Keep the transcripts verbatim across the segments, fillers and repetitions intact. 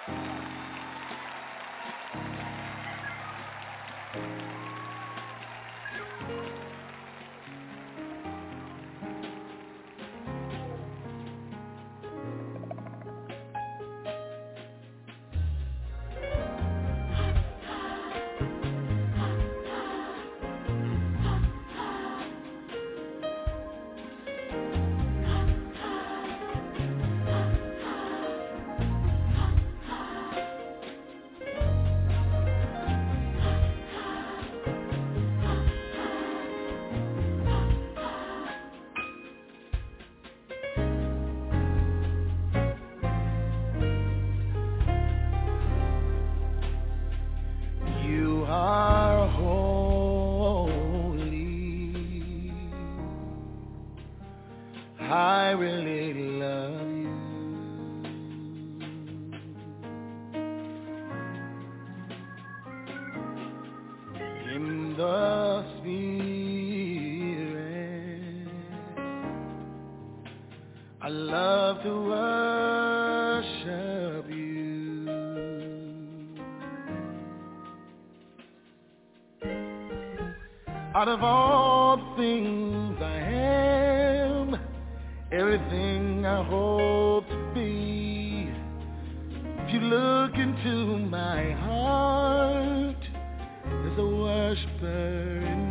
Out of all the things I am, everything I hope to be, if you look into my heart, there's a worshiper in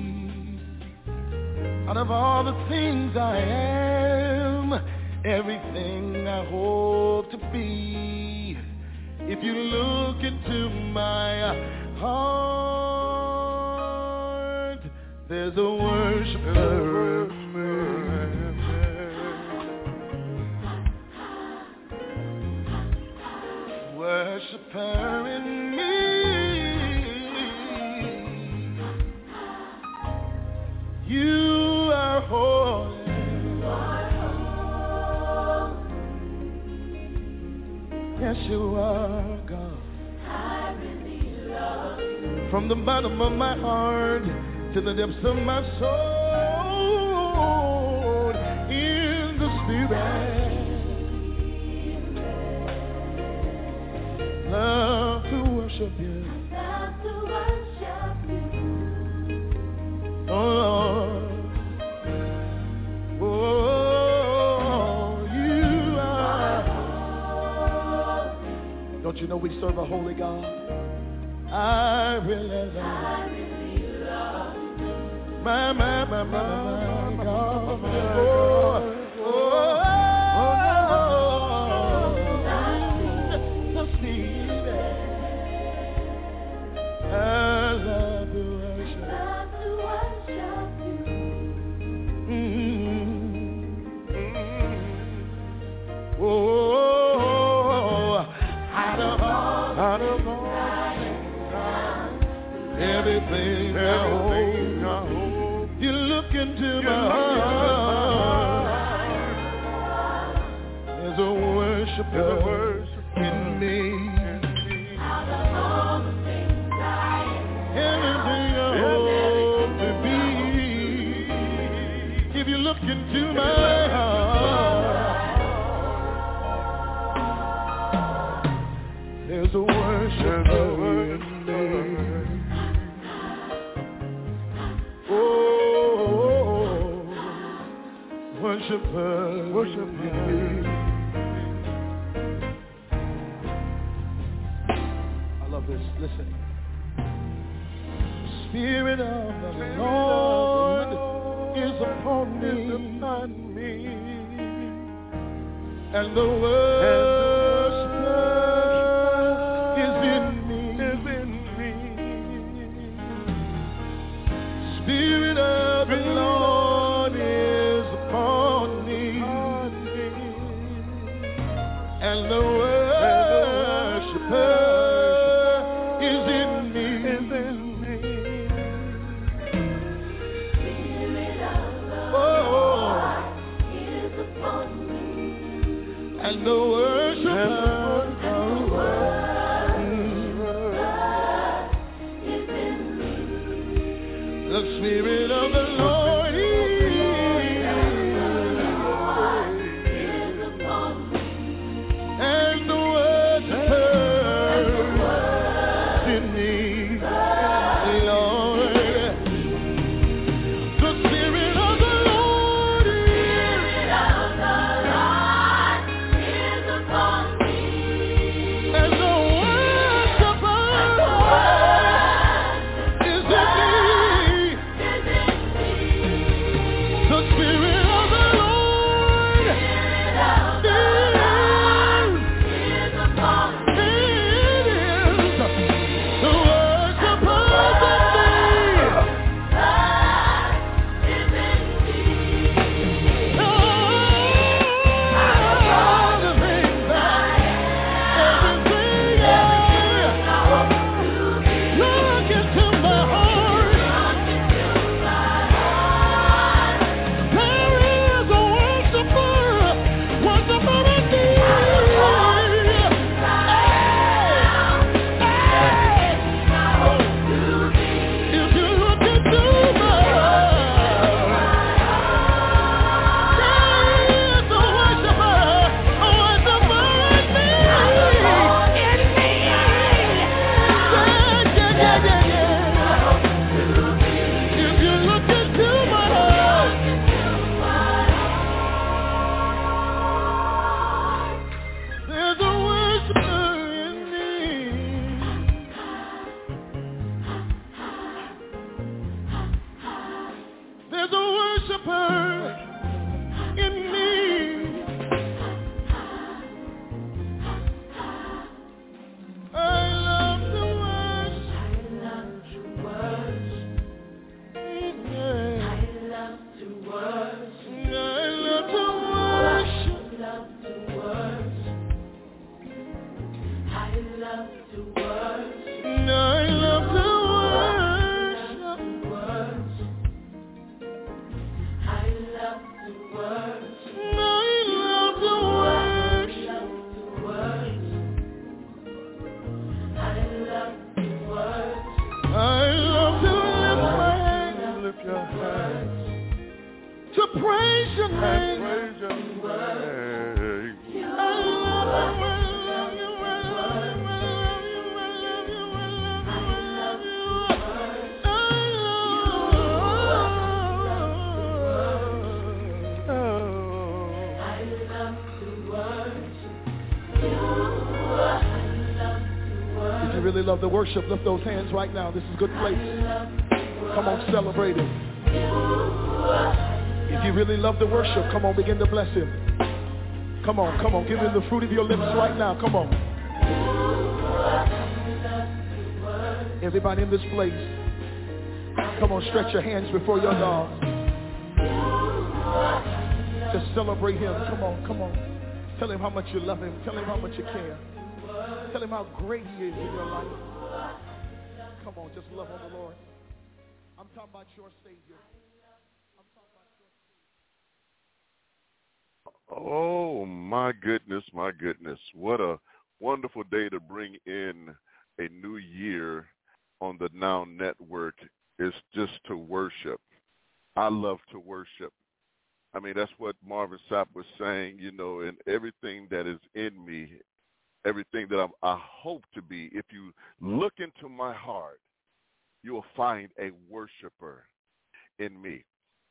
me. Out of all the things I am, everything I hope to be, if you look into my heart, there's a worshiper in me. Worshiper in me. You are holy. You are holy. Yes, you are God. I really love you. From the bottom of my heart to the depths of my soul, in the Spirit, love to worship you, love to worship you, oh Lord, oh, you are. Don't you know we serve a holy God? I really love you. My, my, my, my, my God. Oh, oh, oh, the Spirit. I love to worship. Love to worship you. Mm-hmm. Oh, out of all, out of all, everything, everything I hold. You look into my heart. There's a worshiper in me. Out of all the things I am, everything I hope to be. If you look into my heart, there's a worshiper in me. Worshiper, worshiper. I love this. Listen. The Spirit of the Lord is upon me, and the worshiper is in me. Spirit of the Lord is upon me, and the worshiper is in me. Spirit of the Lord is upon me, and the worshiper love to worship. I love to worship. I love to worship. I love to worship. I love to worship. I love to lift my hands, lift your hands, to praise your name. Praise your name. I love you. If you really love the worship, lift those hands right now. This is a good place. Come on, celebrate it. If you really love the worship, come on, begin to bless him. Come on, come on, give him the fruit of your lips right now. Come on. Everybody in this place, come on, stretch your hands before your God. Just celebrate him. Come on, come on. Tell him how much you love him. Tell him how much you care. Tell him how great he is in your life. Come on, just love on the Lord. I'm talking about your Savior. I'm talking about your Savior. Oh, my goodness, my goodness. What a wonderful day to bring in a new year on the Now Network is just to worship. I love to worship. I mean, that's what Marvin Sapp was saying, you know, and everything that is in me, everything that I'm, I hope to be. If you look into my heart, you will find a worshiper in me.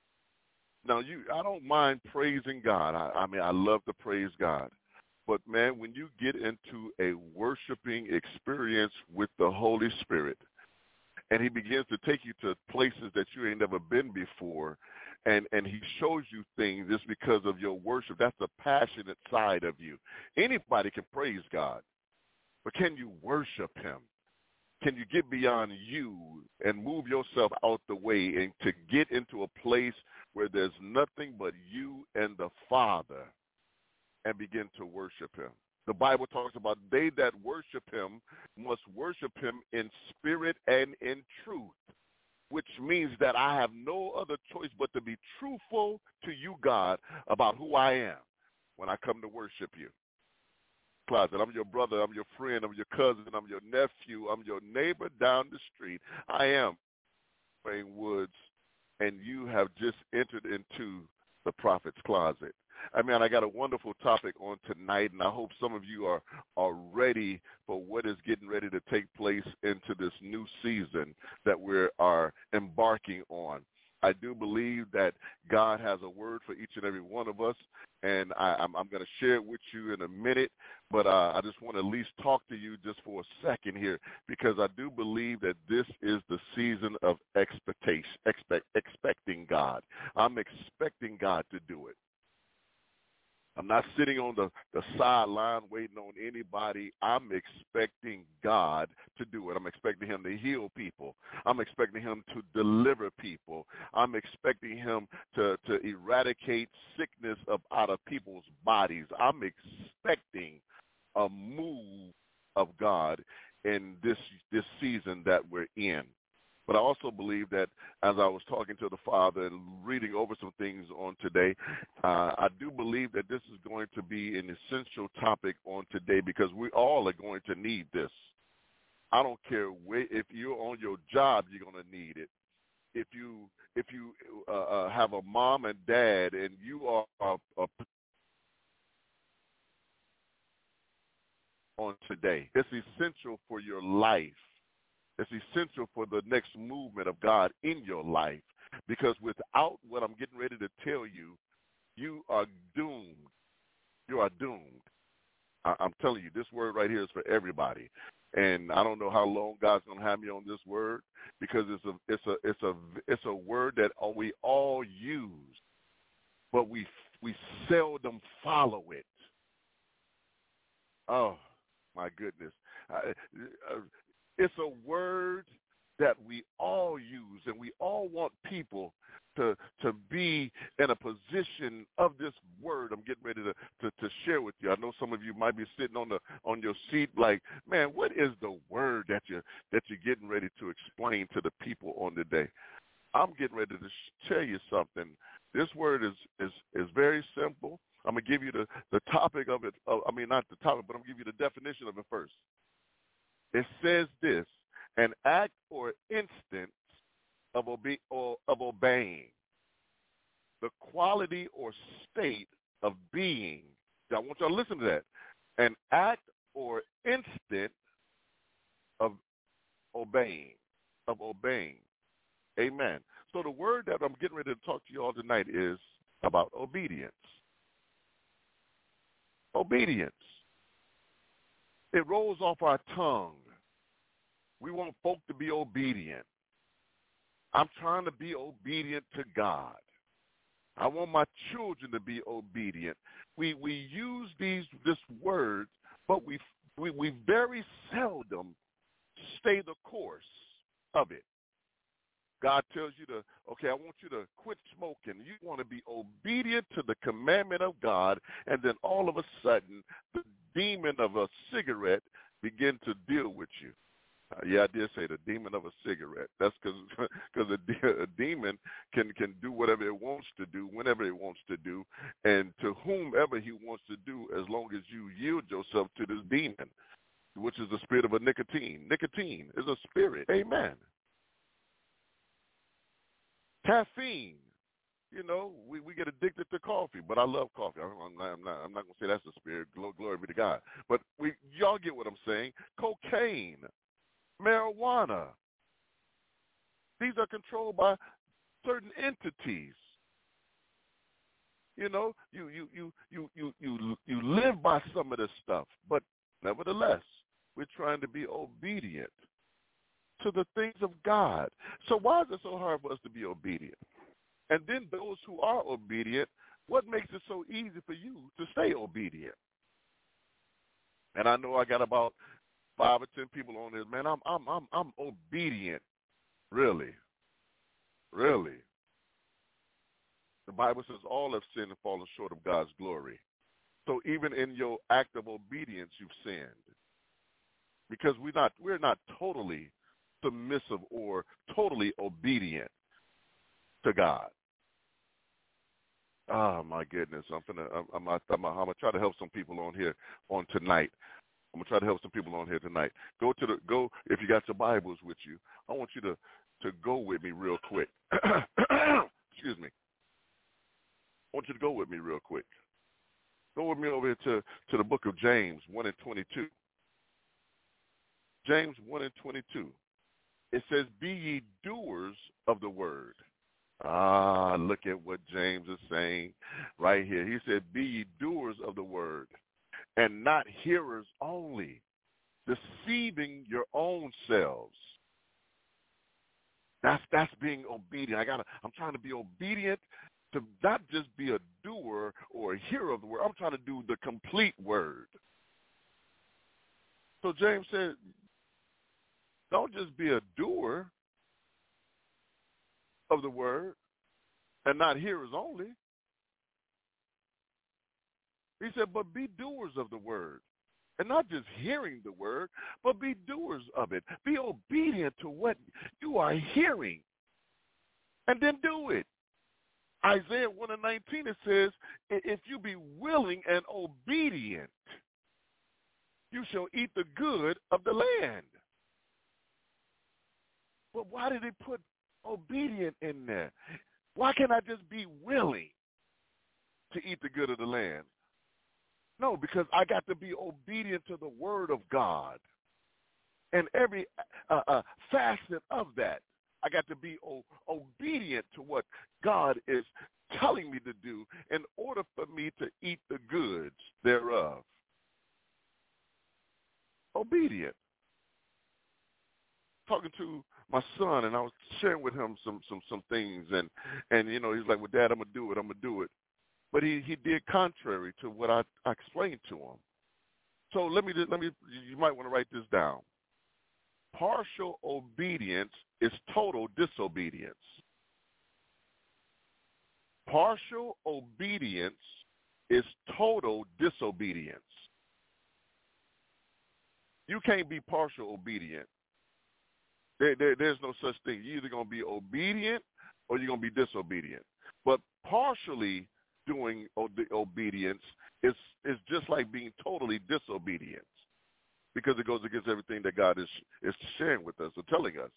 Now, you, I don't mind praising God. I, I mean, I love to praise God. But, man, when you get into a worshiping experience with the Holy Spirit, and he begins to take you to places that you ain't never been before, and, and he shows you things just because of your worship, that's the passionate side of you. Anybody can praise God, but can you worship him? Can you get beyond you and move yourself out the way and to get into a place where there's nothing but you and the Father and begin to worship him? The Bible talks about they that worship him must worship him in spirit and in truth, which means that I have no other choice but to be truthful to you, God, about who I am when I come to worship you. Closet, I'm your brother, I'm your friend, I'm your cousin, I'm your nephew, I'm your neighbor down the street. I am Wayne Woods, and you have just entered into the Prophet's Closet. I mean, I got a wonderful topic on tonight, and I hope some of you are, are ready for what is getting ready to take place into this new season that we are embarking on. I do believe that God has a word for each and every one of us, and I, I'm, I'm going to share it with you in a minute, but uh, I just want to at least talk to you just for a second here, because I do believe that this is the season of expectation, expect, expecting God. I'm expecting God to do it. I'm not sitting on the, the sideline waiting on anybody. I'm expecting God to do it. I'm expecting him to heal people. I'm expecting him to deliver people. I'm expecting him to, to eradicate sickness up out of people's bodies. I'm expecting a move of God in this this season that we're in. But I also believe that as I was talking to the Father and reading over some things on today, uh, I do believe that this is going to be an essential topic on today because we all are going to need this. I don't care where, if you're on your job, you're going to need it. If you if you uh, uh, have a mom and dad and you are a, a on today, it's essential for your life. It's essential for the next movement of God in your life, because without what I'm getting ready to tell you, you are doomed. You are doomed. I, I'm telling you, this word right here is for everybody. And I don't know how long God's going to have me on this word, because it's a it's a it's a it's a word that we all use, but we we seldom follow it. Oh my goodness. I, uh, It's a word that we all use, and we all want people to to be in a position of this word I'm getting ready to, to, to share with you. I know some of you might be sitting on the on your seat like, man, what is the word that you that you're getting ready to explain to the people on the day? I'm getting ready to sh- tell you something. This word is is is very simple. I'm gonna give you the, the topic of it. Uh, I mean, not the topic, but I'm gonna give you the definition of it first. It says this: an act or instance of obe- or of obeying, the quality or state of being. Now, I want y'all to listen to that. An act or instant of obeying, of obeying. Amen. So the word that I'm getting ready to talk to you all tonight is about obedience. Obedience. It rolls off our tongue. We want folk to be obedient. I'm trying to be obedient to God. I want my children to be obedient. We we use these this word, but we we, we very seldom stay the course of it. God tells you to, okay, I want you to quit smoking. You want to be obedient to the commandment of God, and then all of a sudden, the demon of a cigarette begin to deal with you. Uh, yeah, I did say the demon of a cigarette. That's because because a, de- a demon can, can do whatever it wants to do, whenever it wants to do, and to whomever he wants to do, as long as you yield yourself to this demon, which is the spirit of a nicotine. Nicotine is a spirit. Amen. Caffeine. You know, we, we get addicted to coffee, but I love coffee. I'm not, I'm not, I'm not going to say that's the spirit. Glory be to God. But we, y'all get what I'm saying. Cocaine. Marijuana. These are controlled by certain entities. You know, you you you you you you you live by some of this stuff, but nevertheless, we're trying to be obedient to the things of God. So why is it so hard for us to be obedient? And then those who are obedient, what makes it so easy for you to stay obedient? And I know I got about five or ten people on this, man. I'm I'm I'm I'm obedient. Really. Really. The Bible says all have sinned and fallen short of God's glory. So even in your act of obedience, you've sinned. Because we're not we're not totally submissive or totally obedient to God. Oh my goodness! I'm gonna I'm I'm, I'm, I'm gonna try to help some people on here on tonight. I'm gonna try to help some people on here tonight. Go to the go if you got your Bibles with you. I want you to to go with me real quick. Excuse me. I want you to go with me real quick. Go with me over here to, to the book of James one and twenty-two. James one and twenty-two. It says, "Be ye doers of the word." Ah, look at what James is saying right here. He said, "Be ye doers of the word, and not hearers only, deceiving your own selves." That's that's being obedient. I gotta. I'm trying to be obedient to not just be a doer or a hearer of the word. I'm trying to do the complete word. So James said, don't just be a doer of the word and not hearers only. He said, but be doers of the word. And not just hearing the word, but be doers of it. Be obedient to what you are hearing. And then do it. Isaiah one and nineteen, it says, if you be willing and obedient, you shall eat the good of the land. But why did he put obedient in there? Why can't I just be willing to eat the good of the land? No, because I got to be obedient to the word of God. And every uh, uh, facet of that, I got to be o- obedient to what God is telling me to do in order for me to eat the goods thereof. Obedient. Talking to my son, and I was sharing with him some some some things, and and you know, he's like, well, Dad, I'm gonna do it, I'm gonna do it. But he, he did contrary to what I, I explained to him. So let me let me you might want to write this down. partial obedience is total disobedience. Partial obedience is total disobedience. You can't be partial obedient. There, there, there's no such thing. You're either going to be obedient or you're going to be disobedient. But partially doing obedience is, is just like being totally disobedient, because it goes against everything that God is, is sharing with us or telling us.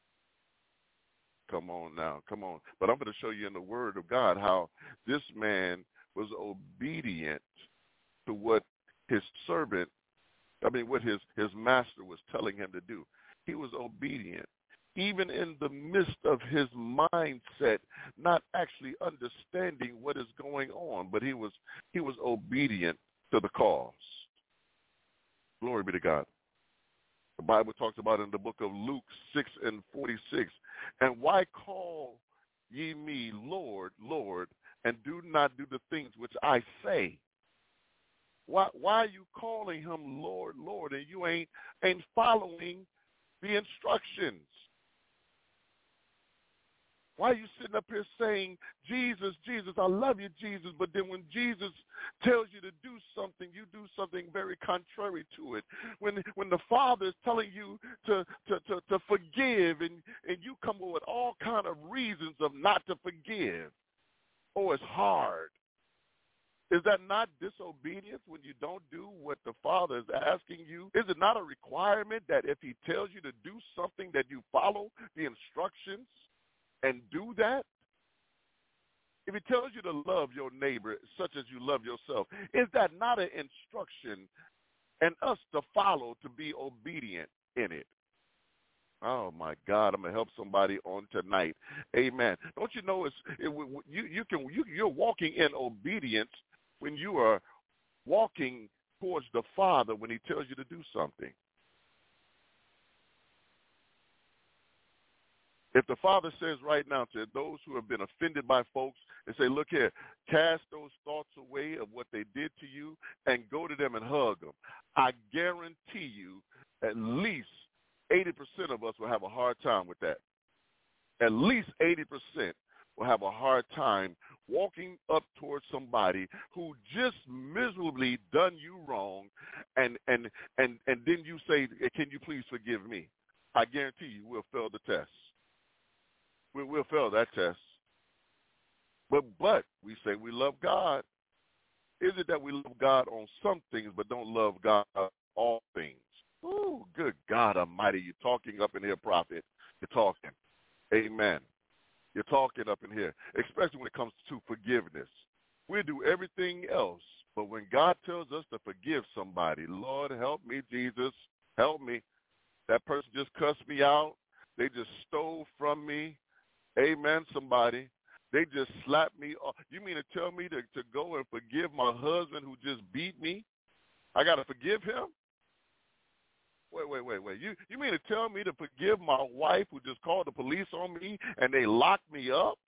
Come on now, come on. But I'm going to show you in the Word of God how this man was obedient to what his servant, I mean, what his, his master was telling him to do. He was obedient, even in the midst of his mindset, not actually understanding what is going on, but he was he was obedient to the cause. Glory be to God. The Bible talks about in the book of Luke six and forty-six, and why call ye me Lord, Lord, and do not do the things which I say? Why why are you calling him Lord, Lord, and you ain't ain't following the instructions? Why are you sitting up here saying, Jesus, Jesus, I love you, Jesus, but then when Jesus tells you to do something, you do something very contrary to it. When when the Father is telling you to, to, to, to forgive, and, and you come up with all kind of reasons of not to forgive. Oh, it's hard. Is that not disobedience when you don't do what the Father is asking you? Is it not a requirement that if he tells you to do something that you follow the instructions and do that? If he tells you to love your neighbor such as you love yourself, is that not an instruction and us to follow, to be obedient in it? Oh my God! I'm gonna help somebody on tonight. Amen. Don't you know it's it, you you can you, you're walking in obedience when you are walking towards the Father when he tells you to do something. If the Father says right now to those who have been offended by folks and say, look here, cast those thoughts away of what they did to you and go to them and hug them, I guarantee you at least eighty percent of us will have a hard time with that. At least eighty percent will have a hard time walking up towards somebody who just miserably done you wrong, and, and, and, and then you say, can you please forgive me? I guarantee you we'll fail the test. We'll, we'll fail that test. But, but we say we love God. Is it that we love God on some things but don't love God on all things? Oh, good God Almighty. You're talking up in here, prophet. You're talking. Amen. You're talking up in here, especially when it comes to forgiveness. We do everything else, but when God tells us to forgive somebody, Lord, help me, Jesus, help me. That person just cussed me out. They just stole from me. Amen, somebody. They just slapped me off. You mean to tell me to, to go and forgive my husband who just beat me? I got to forgive him? Wait, wait, wait, wait. You you mean to tell me to forgive my wife who just called the police on me and they locked me up?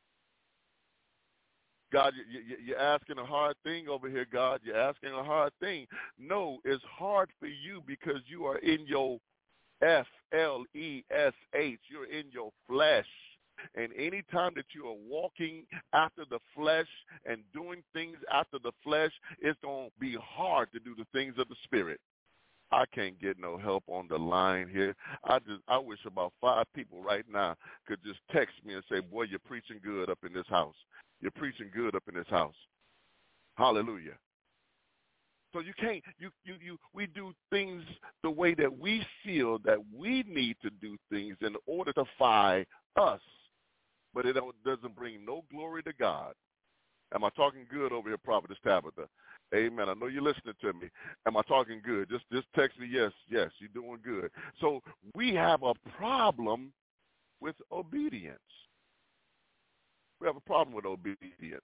God, you, you, you're asking a hard thing over here, God. You're asking a hard thing. No, it's hard for you because you are in your F L E S H. You're in your flesh. And any time that you are walking after the flesh and doing things after the flesh, it's going to be hard to do the things of the Spirit. I can't get no help on the line here. I just I wish about five people right now could just text me and say, boy, you're preaching good up in this house. You're preaching good up in this house. Hallelujah. So you can't, you, you, you, we do things the way that we feel that we need to do things in order to defy us, but it doesn't bring no glory to God. Am I talking good over here, Prophetess Tabitha? Amen. I know you're listening to me. Am I talking good? Just just text me, yes, yes, you're doing good. So we have a problem with obedience. We have a problem with obedience.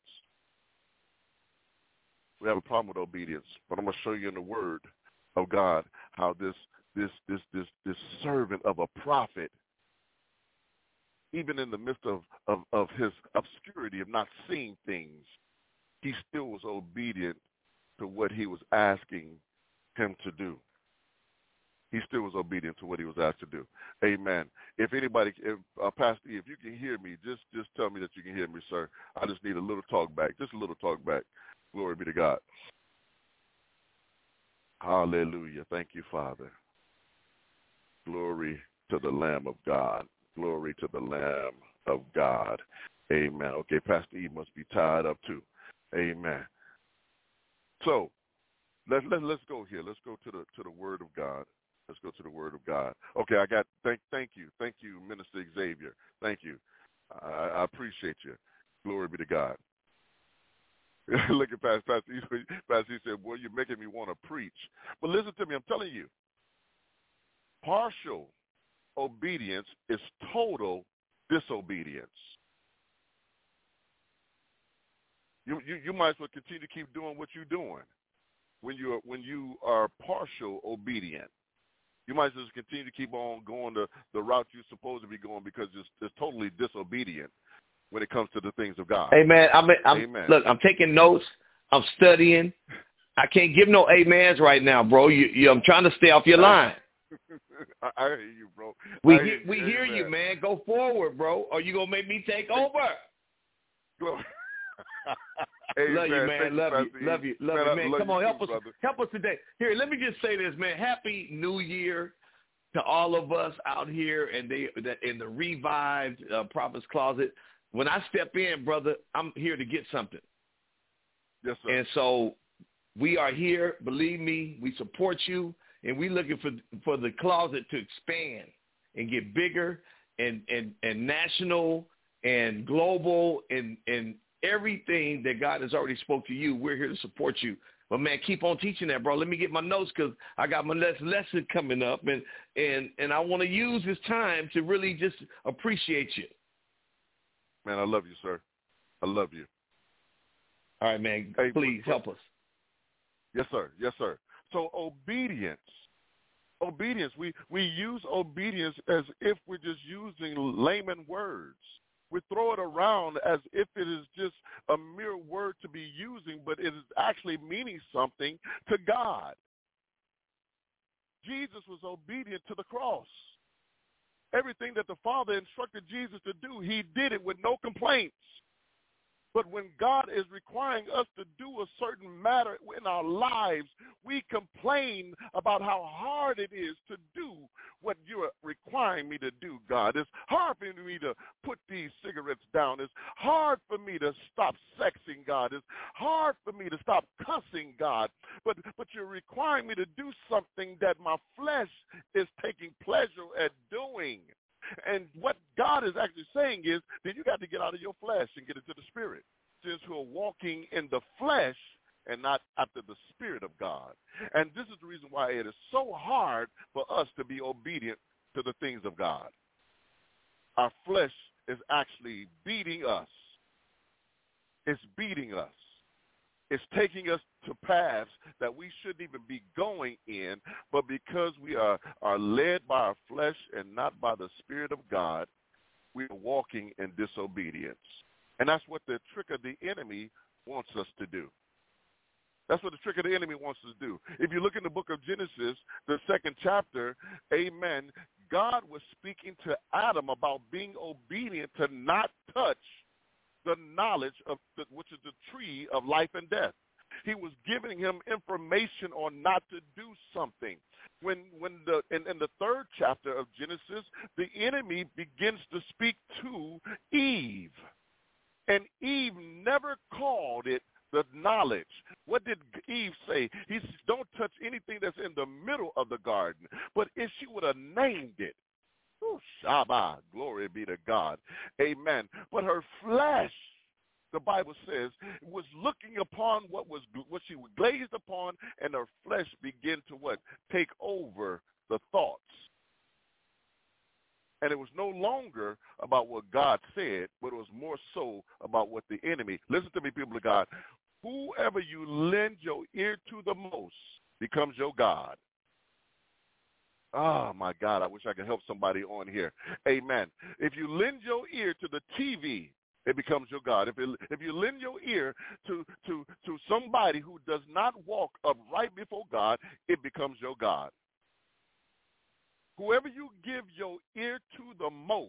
We have a problem with obedience. But I'm going to show you in the Word of God how this this this this this servant of a prophet, even in the midst of, of, of his obscurity of not seeing things, he still was obedient to what he was asking him to do. he still was obedient to what he was asked to do. Amen. If anybody, if uh, Pastor E, if you can hear me, just just tell me that you can hear me, sir. I just need a little talk back, just a little talk back. Glory be to God. Hallelujah. Thank you, Father. Glory to the Lamb of God. Glory to the Lamb of God. Amen. Okay, Pastor E must be tied up too. Amen. So let's let, let's go here. Let's go to the to the Word of God. Let's go to the Word of God. Okay, I got thank thank you, thank you, Minister Xavier. Thank you. I, I appreciate you. Glory be to God. Look at Pastor Pastor E. Pastor E said, "Boy, you're making me want to preach." But listen to me. I'm telling you, partial obedience is total disobedience. You, you you might as well continue to keep doing what you're doing when you are when you are partial obedient. You might as well continue to keep on going the, the route you're supposed to be going because it's, it's totally disobedient when it comes to the things of God. Hey man, I'm, I'm Amen. Look, I'm taking notes. I'm studying. I can't give no amens right now, bro. You, you I'm trying to stay off your line. I, I hear you, bro. We I hear, hear we you, hear you, man. Go forward, bro. Or you gonna make me take over? Love you, man. Love you. Love you. Love you, man. Come on, help us. Help us today. Here, let me just say this, man. Happy New Year to all of us out here and they in the revived uh, Prophet's Closet. When I step in, brother, I'm here to get something. Yes, sir. And so we are here. Believe me, we support you, and we're looking for for the closet to expand and get bigger and and, and national and global and and everything that God has already spoke to you. We're here to support you. But man, keep on teaching that, bro. Let me get my notes because I got my next lesson coming up, and and and I want to use this time to really just appreciate you. Man, I love you, sir. I love you. All right, man. Hey, please but, help us. Yes, sir. Yes, sir. So obedience, obedience. We we use obedience as if we're just using layman words. We throw it around as if it is just a mere word to be using, but it is actually meaning something to God. Jesus was obedient to the cross. Everything that the Father instructed Jesus to do, he did it with no complaints. But when God is requiring us to do a certain matter in our lives, we complain about how hard it is to do what you're requiring me to do, God. It's hard for me to put these cigarettes down. It's hard for me to stop sexing, God. It's hard for me to stop cussing, God. But, but you're requiring me to do something that my flesh is taking pleasure at doing. And what God is actually saying is that you got to get out of your flesh and get into the spirit. Since we're walking in the flesh and not after the spirit of God. And this is the reason why it is so hard for us to be obedient to the things of God. Our flesh is actually beating us. It's beating us. It's taking us to paths that we shouldn't even be going in, but because we are, are led by our flesh and not by the Spirit of God, we are walking in disobedience. And that's what the trick of the enemy wants us to do. That's what the trick of the enemy wants us to do. If you look in the book of Genesis, the second chapter, amen, God was speaking to Adam about being obedient to not touch the knowledge of the, which is the tree of life and death. He was giving him information on not to do something. When when the in, in the third chapter of Genesis, the enemy begins to speak to Eve. And Eve never called it the knowledge. What did Eve say? He said, don't touch anything that's in the middle of the garden. But if she would have named it, oh, Shabbat, glory be to God. Amen. But her flesh, the Bible says, was looking upon what was what she was glazed upon, and her flesh began to what? Take over the thoughts. And it was no longer about what God said, but it was more so about what the enemy. Listen to me, people of God. Whoever you lend your ear to the most becomes your God. Oh, my God, I wish I could help somebody on here. Amen. If you lend your ear to the T V, it becomes your God. If, it, if you lend your ear to, to, to somebody who does not walk upright before God, it becomes your God. Whoever you give your ear to the most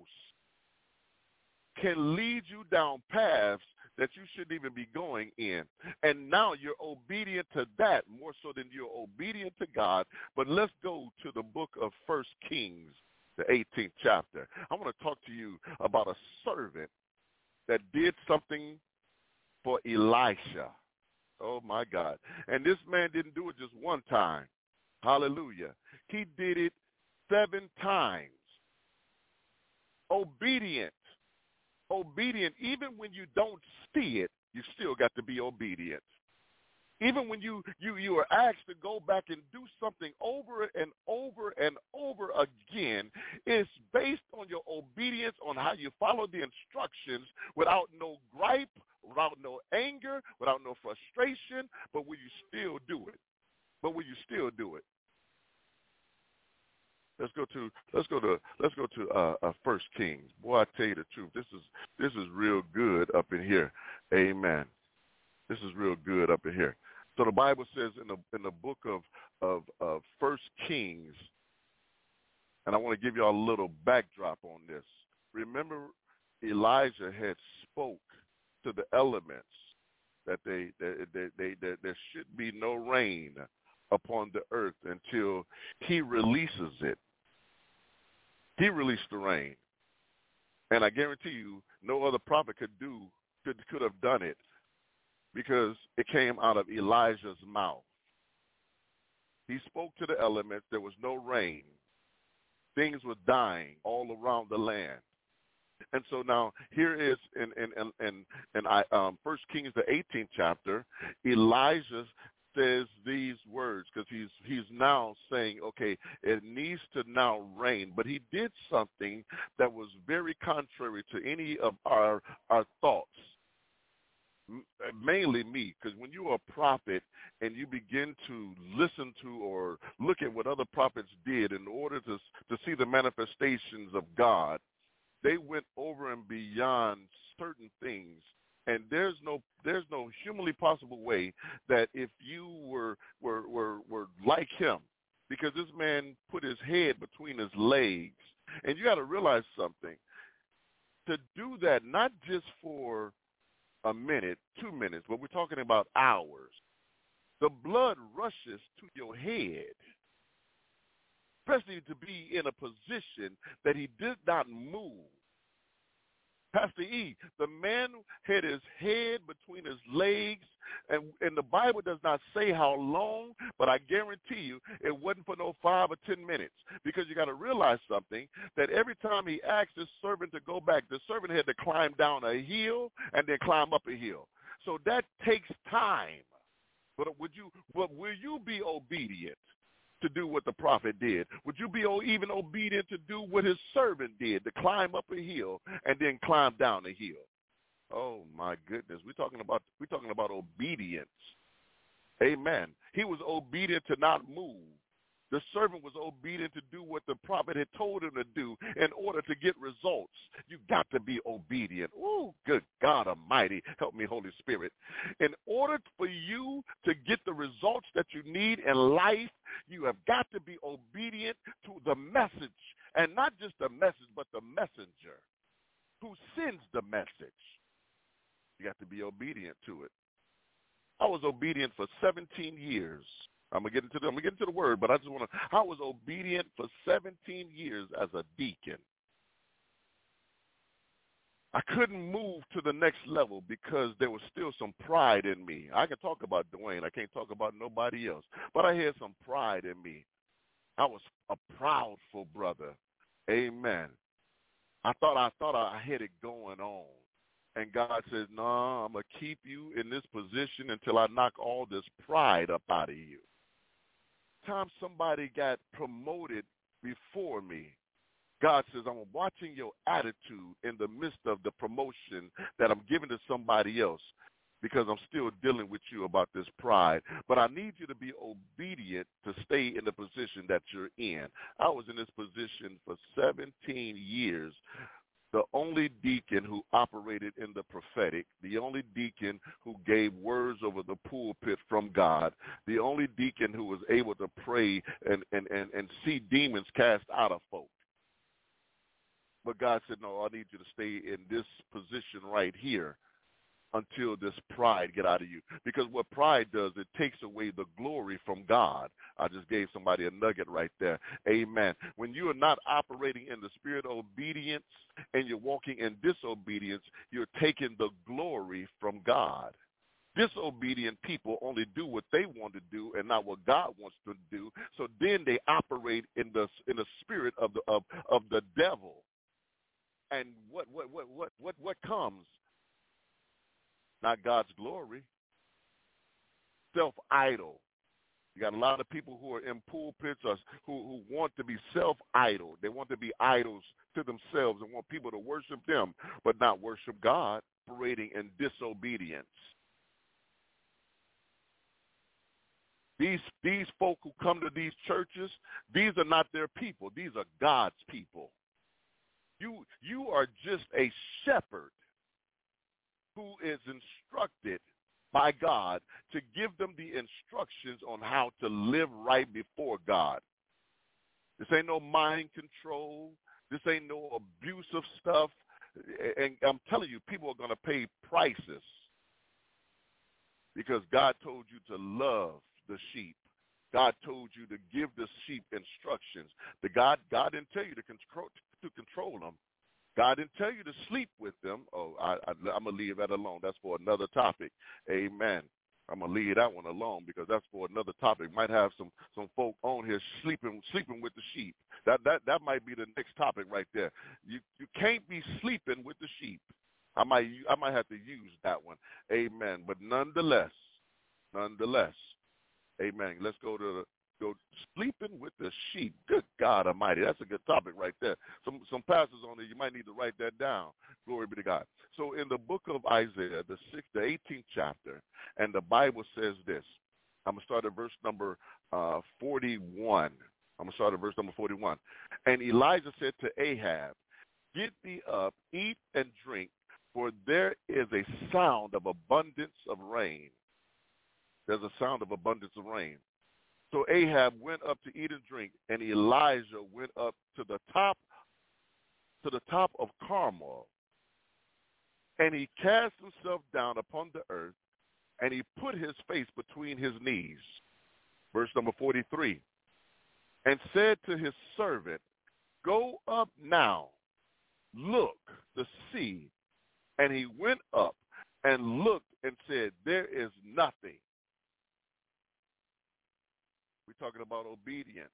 can lead you down paths that you shouldn't even be going in. And now you're obedient to that more so than you're obedient to God. But let's go to the book of First Kings, the eighteenth chapter. I want to talk to you about a servant that did something for Elisha. Oh, my God. And this man didn't do it just one time. Hallelujah. He did it seven times. Obedient. Obedient. Even when you don't see it, you still got to be obedient. Even when you, you, you are asked to go back and do something over and over and over again, it's based on your obedience, on how you follow the instructions without no gripe, without no anger, without no frustration, but will you still do it? But will you still do it? Let's go to let's go to let's go to uh, uh, First Kings. Boy, I tell you the truth, this is this is real good up in here. Amen. This is real good up in here. So the Bible says in the in the book of of, of First Kings, and I want to give you all a little backdrop on this. Remember, Elijah had spoke to the elements that they that they, they, that there should be no rain upon the earth until he releases it. He released the rain, and I guarantee you, no other prophet could do could could have done it, because it came out of Elijah's mouth. He spoke to the elements. There was no rain. Things were dying all around the land. And so now here is in in in in, in I, um, First Kings, the eighteenth chapter, Elijah says these words, because he's he's now saying, okay, it needs to now rain. But he did something that was very contrary to any of our our thoughts. Mainly me, because when you are a prophet and you begin to listen to or look at what other prophets did in order to to see the manifestations of God, they went over and beyond certain things. And there's no there's no humanly possible way that if you were were were, were like him, because this man put his head between his legs. And you got to realize something. To do that, not just for a minute, two minutes, but we're talking about hours. The blood rushes to your head, especially to be in a position that he did not move. Pastor E, the man had his head between his legs, and, and the Bible does not say how long, but I guarantee you it wasn't for no five or ten minutes, because you got to realize something, that every time he asked his servant to go back, the servant had to climb down a hill and then climb up a hill. So that takes time. But would you, but will you be obedient to do what the prophet did? Would you be even obedient to do what his servant did, to climb up a hill and then climb down a hill? Oh my goodness, we're talking about we're talking about obedience. Amen. He was obedient to not move. The servant was obedient to do what the prophet had told him to do in order to get results. You got to be obedient. Oh, good God Almighty. Help me, Holy Spirit. In order for you to get the results that you need in life, you have got to be obedient to the message. And not just the message, but the messenger who sends the message. You got to be obedient to it. I was obedient for seventeen years. I'm gonna get into the I'm gonna get into the word, but I just want to. I was obedient for seventeen years as a deacon. I couldn't move to the next level because there was still some pride in me. I can talk about Dwayne. I can't talk about nobody else, but I had some pride in me. I was a proudful brother. Amen. I thought I thought I had it going on. And God says, no, nah, I'm going to keep you in this position until I knock all this pride up out of you. Time somebody got promoted before me, God says, I'm watching your attitude in the midst of the promotion that I'm giving to somebody else, because I'm still dealing with you about this pride. But I need you to be obedient to stay in the position that you're in. I was in this position for seventeen years. the only deacon who operated in the prophetic, the only deacon who gave words over the pulpit from God, the only deacon who was able to pray and, and, and, and see demons cast out of folk. But God said, no, I need you to stay in this position right here until this pride get out of you. Because what pride does, it takes away the glory from God. I just gave somebody a nugget right there. Amen. When you are not operating in the spirit of obedience and you're walking in disobedience, you're taking the glory from God. Disobedient people only do what they want to do and not what God wants to do. So then they operate in the in the spirit of the of, of the devil. And what what what what what what comes? Not God's glory. Self-idol. You got a lot of people who are in pulpits or who, who want to be self-idol. They want to be idols to themselves and want people to worship them, but not worship God, operating in disobedience. These, these folk who come to these churches, these are not their people. These are God's people. You, you are just a shepherd who is instructed by God to give them the instructions on how to live right before God. This ain't no mind control. This ain't no abusive stuff. And I'm telling you, people are going to pay prices because God told you to love the sheep. God told you to give the sheep instructions. The God, God didn't tell you to control, to control them. God didn't tell you to sleep with them. Oh, I, I, I'm going to leave that alone. That's for another topic. Amen. I'm going to leave that one alone because that's for another topic. Might have some, some folk on here sleeping sleeping with the sheep. That that that might be the next topic right there. You you can't be sleeping with the sheep. I might I might have to use that one. Amen. But nonetheless, nonetheless, amen. Let's go to the Go sleeping with the sheep. Good God Almighty. That's a good topic right there. Some some pastors on there, you might need to write that down. Glory be to God. So in the book of Isaiah, the sixth, the eighteenth chapter, and the Bible says this. I'm going to start at verse number uh, forty-one. I'm going to start at verse number forty-one. And Elijah said to Ahab, get thee up, eat and drink, for there is a sound of abundance of rain. There's a sound of abundance of rain. So Ahab went up to eat and drink, and Elijah went up to the top, to the top of Carmel, and he cast himself down upon the earth, and he put his face between his knees. Verse number forty-three, and said to his servant, go up now, look to see. And he went up and looked and said, there is nothing. We're talking about obedience.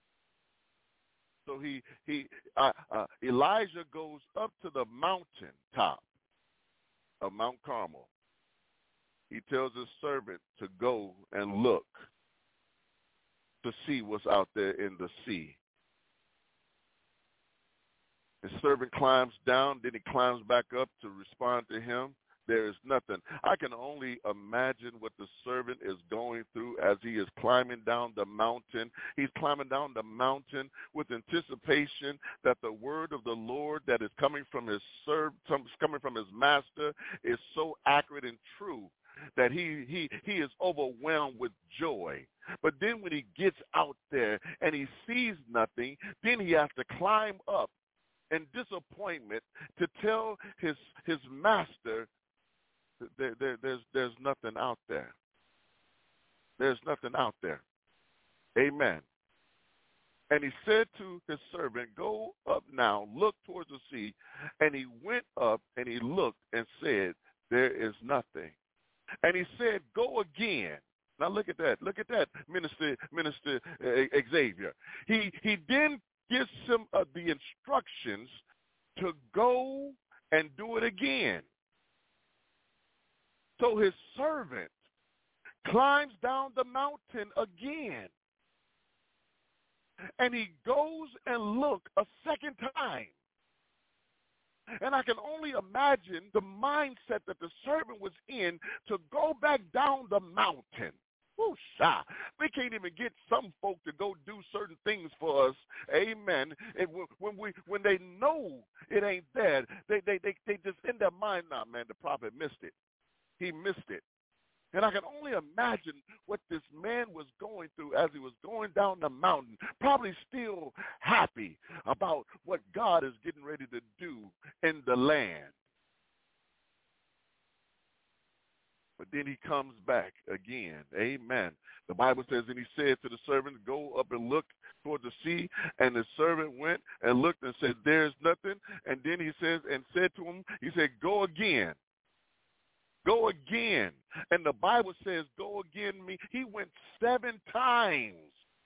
So he he uh, uh, Elijah goes up to the mountain top of Mount Carmel. He tells his servant to go and look to see what's out there in the sea. His servant climbs down, then he climbs back up to respond to him. There is nothing. I can only imagine what the servant is going through as he is climbing down the mountain. He's climbing down the mountain with anticipation that the word of the Lord that is coming from his servant, coming from his master, is so accurate and true that he he he is overwhelmed with joy. But then when he gets out there and he sees nothing, then he has to climb up in disappointment to tell his his master, There, there, there's, there's nothing out there. There's nothing out there. Amen. And he said to his servant, go up now, look towards the sea. And he went up and he looked and said, there is nothing. And he said, go again. Now look at that. Look at that, Minister Minister uh, Xavier. He, he then gives him uh, the instructions to go and do it again. So his servant climbs down the mountain again, and he goes and looks a second time. And I can only imagine the mindset that the servant was in to go back down the mountain. Whoo, shy. We can't even get some folk to go do certain things for us. Amen. And when we when they know it ain't there, they they they, they just in their mind, nah, man, the prophet missed it. He missed it. And I can only imagine what this man was going through as he was going down the mountain, probably still happy about what God is getting ready to do in the land. But then he comes back again. Amen. The Bible says, and he said to the servant, go up and look toward the sea. And the servant went and looked and said, there's nothing. And then he says, and said to him, he said, go again. Go again. And the Bible says, go again. Me. He went seven times.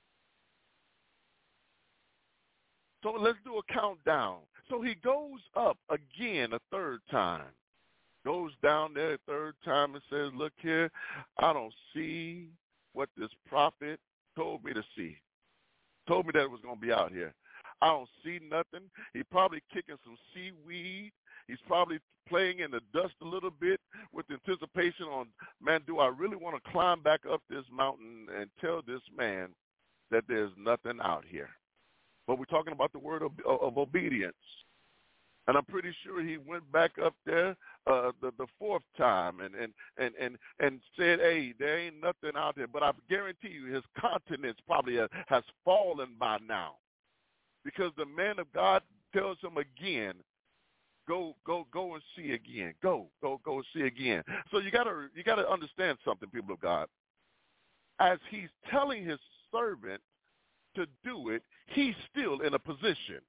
So let's do a countdown. So he goes up again a third time. Goes down there a third time and says, look here, I don't see what this prophet told me to see. Told me that it was going to be out here. I don't see nothing. He's probably kicking some seaweed. He's probably playing in the dust a little bit with anticipation on, man, do I really want to climb back up this mountain and tell this man that there's nothing out here? But we're talking about the word of, of obedience. And I'm pretty sure he went back up there uh, the, the fourth time and, and, and, and, and said, hey, there ain't nothing out there. But I guarantee you his countenance probably has, has fallen by now, because the man of God tells him again, go, go, go and see again. Go, go, go and see again. So you gotta you gotta understand something, people of God. As he's telling his servant to do it, he's still in a position.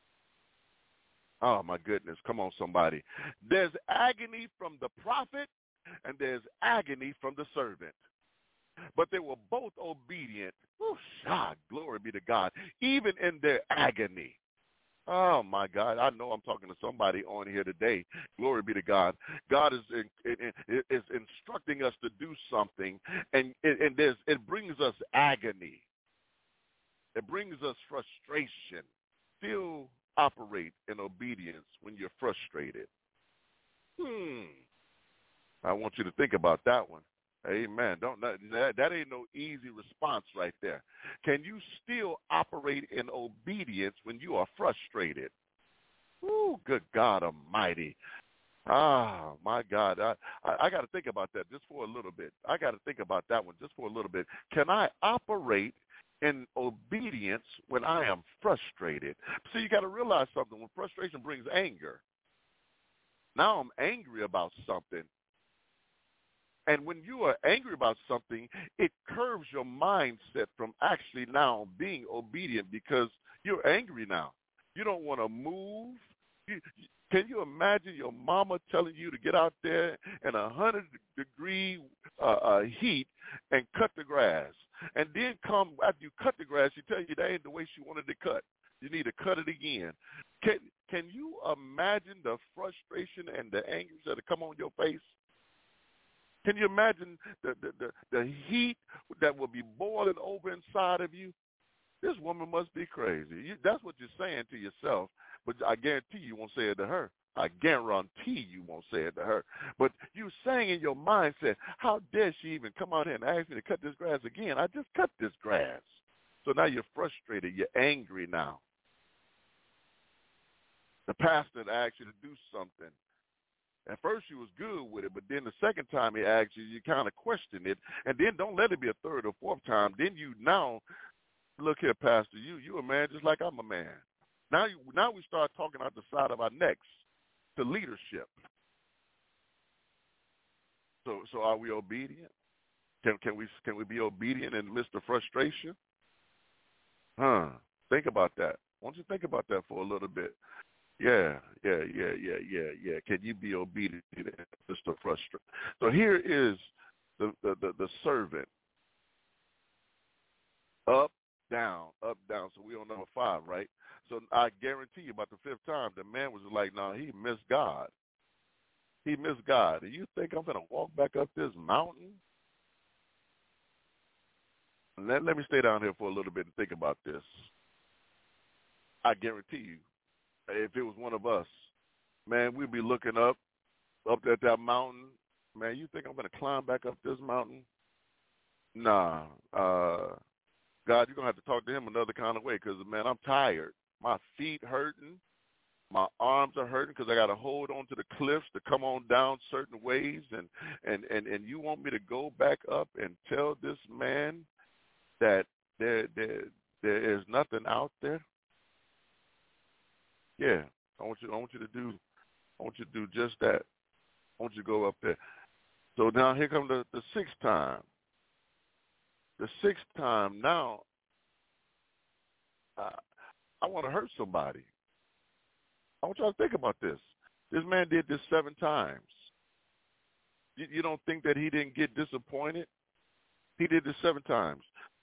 Oh, my goodness. Come on, somebody. There's agony from the prophet and there's agony from the servant. But they were both obedient. Oh, God, glory be to God, even in their agony. Oh, my God. I know I'm talking to somebody on here today. Glory be to God. God is is instructing us to do something, and, and there's, it brings us agony. It brings us frustration. Still operate in obedience when you're frustrated. Hmm. I want you to think about that one. Amen. Don't that, that ain't no easy response right there. Can you still operate in obedience when you are frustrated? Ooh, good God Almighty. Ah, my God. I, I, I got to think about that just for a little bit. I got to think about that one just for a little bit. Can I operate in obedience when I am frustrated? So you got to realize something. When frustration brings anger, now I'm angry about something. And when you are angry about something, it curves your mindset from actually now being obedient, because you're angry now. You don't want to move. You, can you imagine your mama telling you to get out there in a hundred degree uh, uh, heat and cut the grass? And then come after you cut the grass, she tell you that ain't the way she wanted to cut. You need to cut it again. Can can you imagine the frustration and the anger that come on your face? Can you imagine the, the, the, the heat that will be boiling over inside of you? This woman must be crazy. You, that's what you're saying to yourself, but I guarantee you won't say it to her. I guarantee you won't say it to her. But you're saying in your mindset, how dare she even come out here and ask me to cut this grass again? I just cut this grass. So now you're frustrated. You're angry now. The pastor asked you to do something. At first you was good with it, but then the second time he asked you, you kind of questioned it. And then don't let it be a third or fourth time. Then you now, look here, Pastor, you you a man just like I'm a man. Now you, now we start talking out the side of our necks to leadership. So so are we obedient? Can can we can we be obedient in the midst of frustration? Huh? Think about that. Why don't you think about that for a little bit? Yeah, yeah, yeah, yeah, yeah, yeah. Can you be obedient in the midst of frustration? So here is the the, the, the servant. Up, down, up, down. So we on number five, right? So I guarantee you about the fifth time, the man was like, no, he missed God. He missed God. And you think I'm going to walk back up this mountain? Let, let me stay down here for a little bit and think about this. I guarantee you, if it was one of us, man, we'd be looking up, up at that mountain. Man, you think I'm going to climb back up this mountain? Nah, uh, God, you're going to have to talk to him another kind of way because, man, I'm tired. My feet hurting. My arms are hurting because I got to hold on to the cliffs to come on down certain ways. And, and, and, and you want me to go back up and tell this man that there, there, there is nothing out there? Yeah, I want you, I want you to do, I want you to do just that. I want you to go up there. So now here comes the, the sixth time. The sixth time, now, uh, I want to hurt somebody. I want y'all to think about this. This man did this seven times. You, you don't think that he didn't get disappointed? He did this seven times.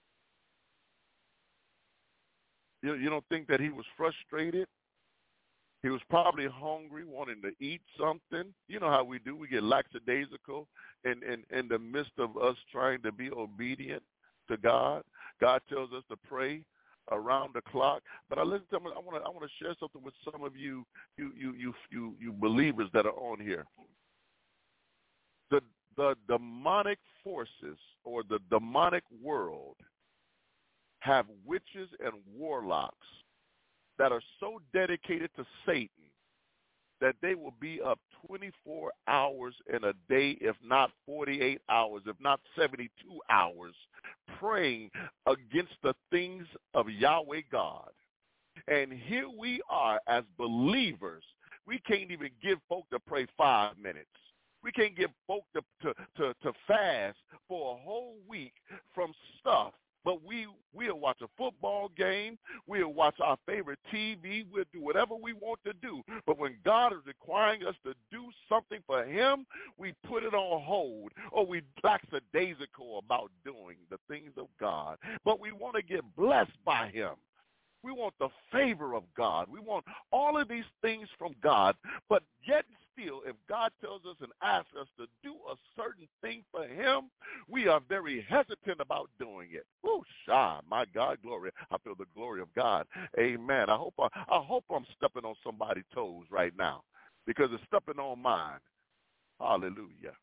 You, you don't think that he was frustrated? He was probably hungry, wanting to eat something. You know how we do. We get lackadaisical in, in, in the midst of us trying to be obedient to God. God tells us to pray around the clock. But I listen to. I want to. I want to share something with some of you, you, you, you, you, you believers that are on here. The the demonic forces or the demonic world have witches and warlocks that are so dedicated to Satan that they will be up twenty-four hours in a day, if not forty-eight hours, if not seventy-two hours, praying against the things of Yahweh God. And here we are as believers. We can't even give folk to pray five minutes. We can't give folk to, to, to, to fast for a whole week from stuff. But we, we'll watch a football game. We'll watch our favorite T V. We'll do whatever we want to do. But when God is requiring us to do something for him, we put it on hold, or we lackadaisical about doing the things of God. But we want to get blessed by him. We want the favor of God. We want all of these things from God. But yet still, if God tells us and asks us to do a certain thing for him, we are very hesitant about doing it. Oh, shy, my God, glory. I feel the glory of God. Amen. I hope, I, I hope I'm stepping on somebody's toes right now because it's stepping on mine. Hallelujah.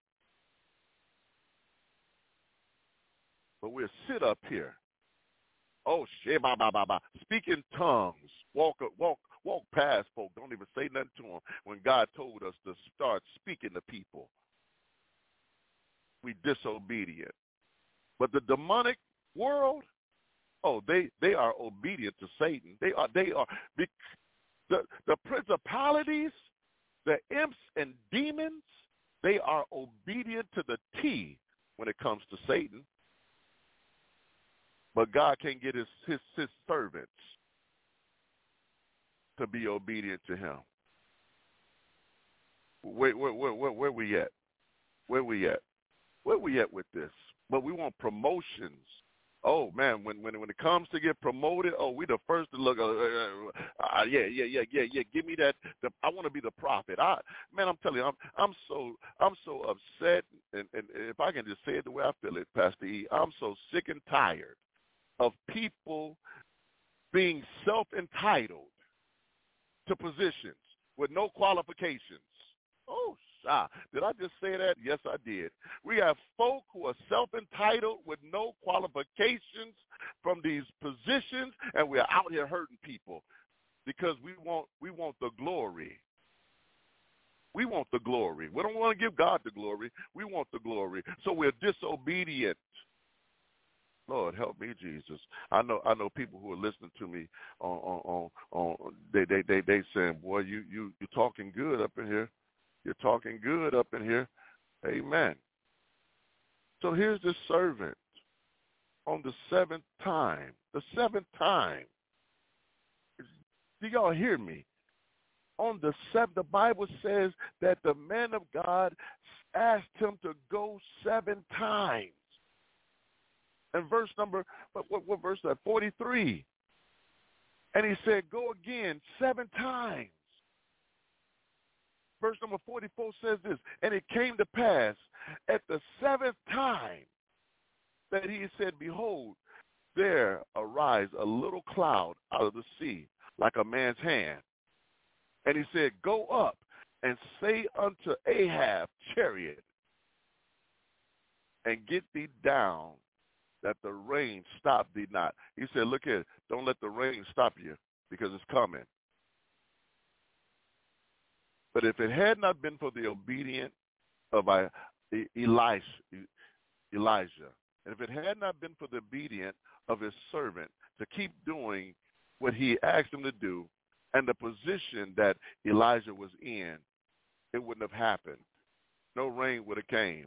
But we'll sit up here. Oh, shit, ba, ba, ba, ba. Speak in tongues. Walk, walk, walk past folk. Don't even say nothing to them when God told us to start speaking to people. We disobedient. But the demonic world, oh, they, they are obedient to Satan. They are, they are, the, the principalities, the imps and demons, they are obedient to the T when it comes to Satan. But God can't get his, his, his servants to be obedient to him. Where, where, where, where, where we at? Where we at? Where we at with this? But we want promotions. Oh, man, when when when it comes to get promoted, oh, we the first to look. Uh, uh, uh, yeah, yeah, yeah, yeah, yeah. Give me that. The, I want to be the prophet. I, man, I'm telling you, I'm I'm so I'm so upset, and, and if I can just say it the way I feel it, Pastor E, I'm so sick and tired of people being self-entitled to positions with no qualifications. Oh, ah, did I just say that? Yes, I did. We have folk who are self-entitled with no qualifications from these positions, and we're out here hurting people because we want we want the glory. We want the glory. We don't want to give God the glory. We want the glory. So we're disobedient. Lord, help me, Jesus. I know I know people who are listening to me on on on, on they, they they they saying, boy, you you you're talking good up in here. You're talking good up in here. Amen. So here's this servant on the seventh time. The seventh time. Do y'all hear me? On the seventh, the Bible says that the man of God asked him to go seven times. And verse number, what, what, what verse is that? forty-three. And he said, go again seven times. Verse number forty-four says this, and it came to pass at the seventh time that he said, behold, there arise a little cloud out of the sea like a man's hand. And he said, go up and say unto Ahab, chariot, and get thee down that the rain stop thee not. He said, look here, don't let the rain stop you because it's coming. But if it had not been for the obedience of Elijah, Elijah, and if it had not been for the obedience of his servant to keep doing what he asked him to do and the position that Elijah was in, it wouldn't have happened. No rain would have came.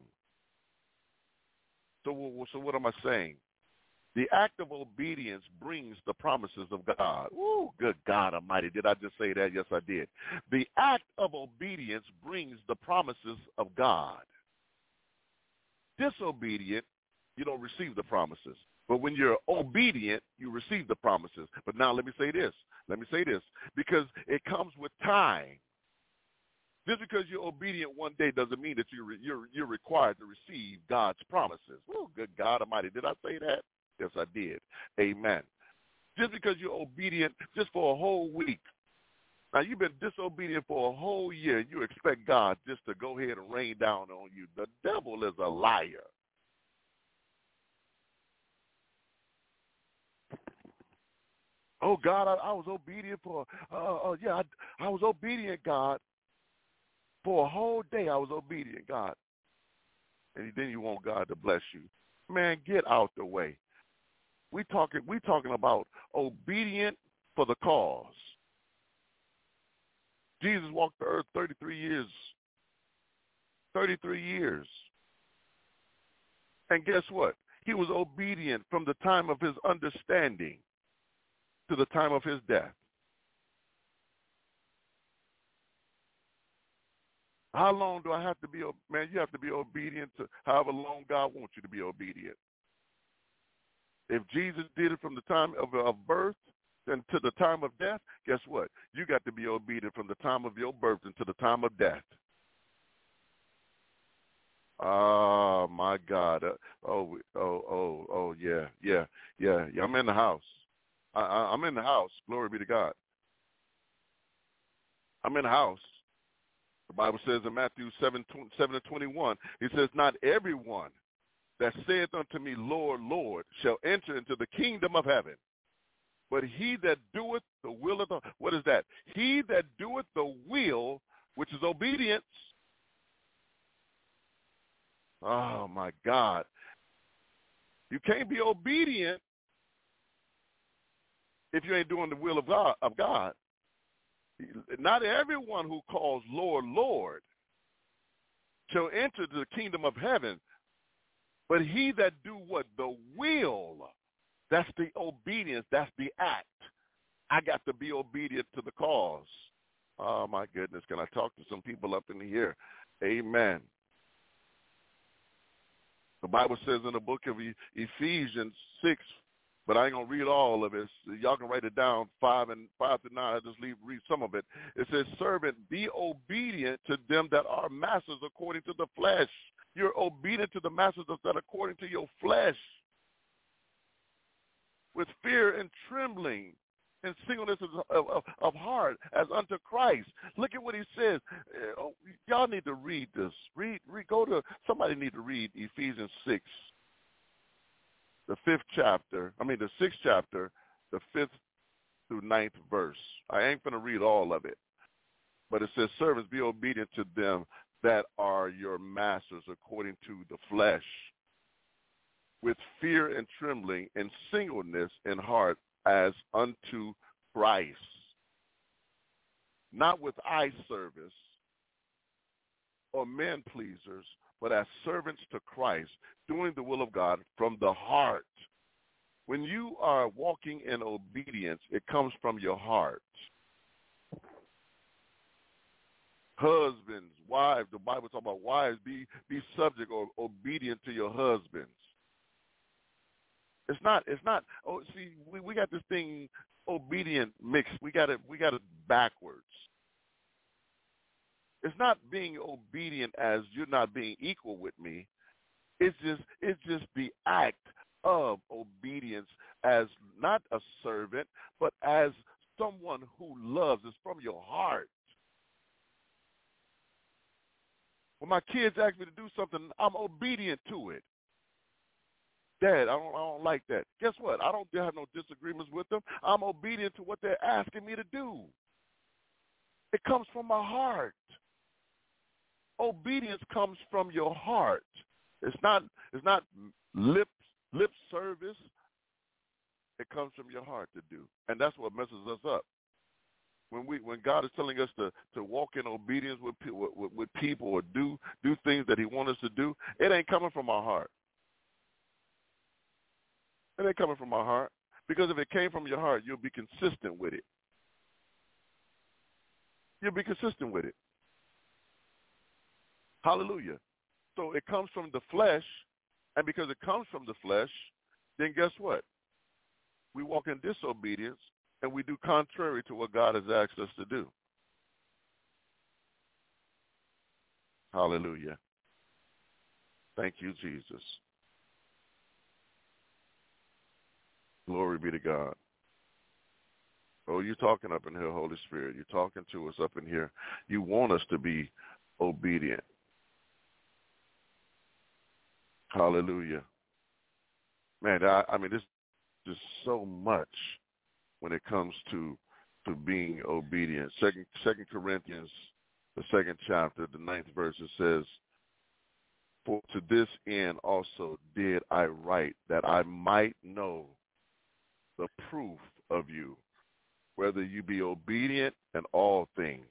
So, so what am I saying? The act of obedience brings the promises of God. Ooh, good God Almighty. Did I just say that? Yes, I did. The act of obedience brings the promises of God. Disobedient, you don't receive the promises. But when you're obedient, you receive the promises. But now let me say this. Let me say this. Because it comes with time. Just because you're obedient one day doesn't mean that you're, you're, you're required to receive God's promises. Oh, good God Almighty. Did I say that? Yes, I did. Amen. Just because you're obedient just for a whole week. Now, you've been disobedient for a whole year, and you expect God just to go ahead and rain down on you. The devil is a liar. Oh, God, I, I was obedient for, uh, uh, yeah, I, I was obedient, God. For a whole day, I was obedient, God. And then you want God to bless you. Man, get out the way. We talking, we talking about obedient for the cause. Jesus walked the earth thirty-three years. thirty-three years. And guess what? He was obedient from the time of his understanding to the time of his death. How long do I have to be, man, you have to be obedient to however long God wants you to be obedient. If Jesus did it from the time of, of birth and to the time of death, guess what? You got to be obedient from the time of your birth and to the time of death. Oh, my God. Uh, oh, oh, oh, oh, yeah, yeah, yeah, yeah. I'm in the house. I, I, I'm in the house. Glory be to God. I'm in the house. The Bible says in Matthew seven, seven and twenty-one, it says, not everyone that saith unto me, Lord, Lord, shall enter into the kingdom of heaven, but he that doeth the will of the, what is that? He that doeth the will, which is obedience. Oh, my God. You can't be obedient if you ain't doing the will of God. Of God. Not everyone who calls Lord, Lord shall enter the kingdom of heaven, but he that do what? The will. That's the obedience. That's the act. I got to be obedient to the cause. Oh, my goodness. Can I talk to some people up in here? Amen. The Bible says in the book of Ephesians six, but I ain't going to read all of it. Y'all can write it down, five and five to nine. I just leave, read some of it. It says, servant, be obedient to them that are masters according to the flesh. You're obedient to the masters that are according to your flesh. With fear and trembling and singleness of, of, of heart as unto Christ. Look at what he says. Oh, y'all need to read this. Read, read, go to, somebody need to read Ephesians six. The fifth chapter, I mean the sixth chapter, the fifth through ninth verse. I ain't going to read all of it. But it says, servants, be obedient to them that are your masters according to the flesh, with fear and trembling and singleness in heart as unto Christ, not with eye service or men pleasers, but as servants to Christ, doing the will of God from the heart. When you are walking in obedience, it comes from your heart. Husbands, wives, the Bible talks about wives, be, be subject or obedient to your husbands. It's not, it's not, oh, see, we, we got this thing, obedient mixed. We got it, we got it backwards. It's not being obedient as you're not being equal with me. It's just, it's just the act of obedience as not a servant, but as someone who loves. It's from your heart. When my kids ask me to do something, I'm obedient to it. Dad, I don't, I don't like that. Guess what? I don't have no disagreements with them. I'm obedient to what they're asking me to do. It comes from my heart. Obedience comes from your heart. It's not, it's not lip, lip service. It comes from your heart to do. And that's what messes us up. When we, when God is telling us to, to walk in obedience with, with, with people or do, do things that he wants us to do, it ain't coming from our heart. It ain't coming from our heart. Because if it came from your heart, you'll be consistent with it. You'll be consistent with it. Hallelujah. So it comes from the flesh, and because it comes from the flesh, then guess what? We walk in disobedience, and we do contrary to what God has asked us to do. Hallelujah. Thank you, Jesus. Glory be to God. Oh, you're talking up in here, Holy Spirit. You're talking to us up in here. You want us to be obedient. Hallelujah. Man, I, I mean, this is just so much when it comes to to being obedient. Second, Second Corinthians, the second chapter, the ninth verse, it says, "For to this end also did I write, that I might know the proof of you, whether you be obedient in all things."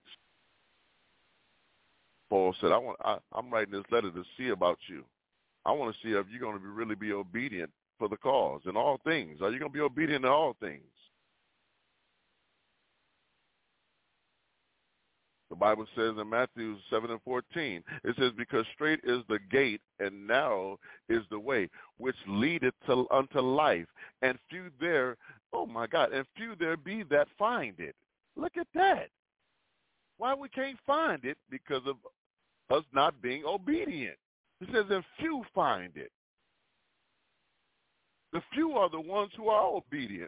Paul said, I want, I, I'm writing this letter to see about you. I want to see if you're going to be, really be obedient for the cause in all things. Are you going to be obedient in all things? The Bible says in Matthew seven and fourteen, it says, "Because straight is the gate, and narrow is the way, which leadeth to, unto life, and few there, oh my God, and few there be that find it." Look at that. Why we can't find it? Because of us not being obedient. It says, and few find it. The few are the ones who are obedient.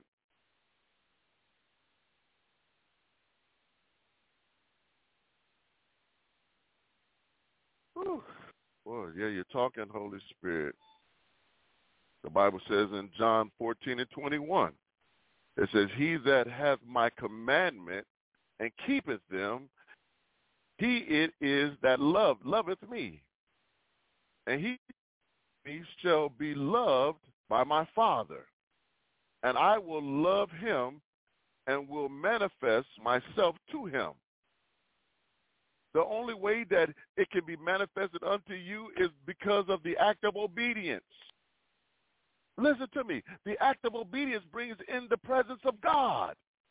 Whew. Boy, yeah, you're talking, Holy Spirit. The Bible says in John fourteen and twenty-one, it says, "He that hath my commandment and keepeth them, he it is that love, loveth me. And he, he shall be loved by my Father. And I will love him and will manifest myself to him." The only way that it can be manifested unto you is because of the act of obedience. Listen to me. The act of obedience brings in the presence of God.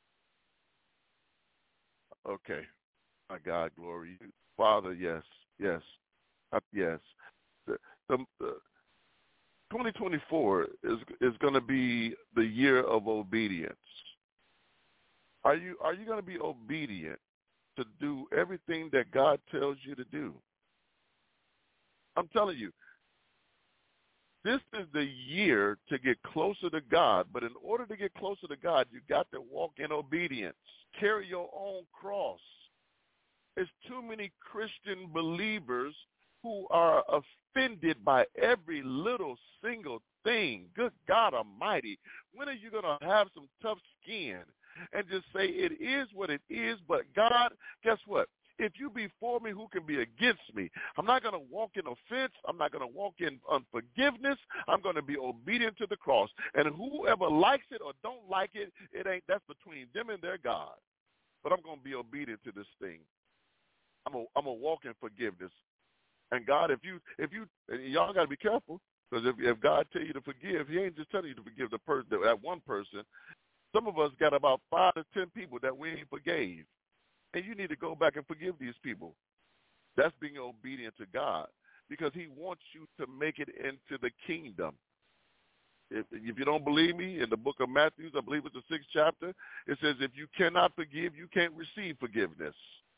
Okay. My God, glory. Father, yes, yes, uh, yes. The, the, the twenty twenty-four is is going to be the year of obedience. Are you are you going to be obedient to do everything that God tells you to do? I'm telling you, this is the year to get closer to God, but in order to get closer to God, you got to walk in obedience. Carry your own cross. There's too many Christian believers who are offended by every little single thing. Good God Almighty, when are you going to have some tough skin and just say it is what it is, but God, guess what? If you be for me, who can be against me? I'm not going to walk in offense. I'm not going to walk in unforgiveness. I'm going to be obedient to the cross. And whoever likes it or don't like it, it ain't, that's between them and their God. But I'm going to be obedient to this thing. I'm a, I'm a walk in forgiveness. And God, if you, if you, and y'all got to be careful, because if, if God tell you to forgive, he ain't just telling you to forgive the person, that one person. Some of us got about five to ten people that we ain't forgave. And you need to go back and forgive these people. That's being obedient to God, because he wants you to make it into the kingdom. If, if you don't believe me, in the book of Matthew, I believe it's the sixth chapter, it says if you cannot forgive, you can't receive forgiveness.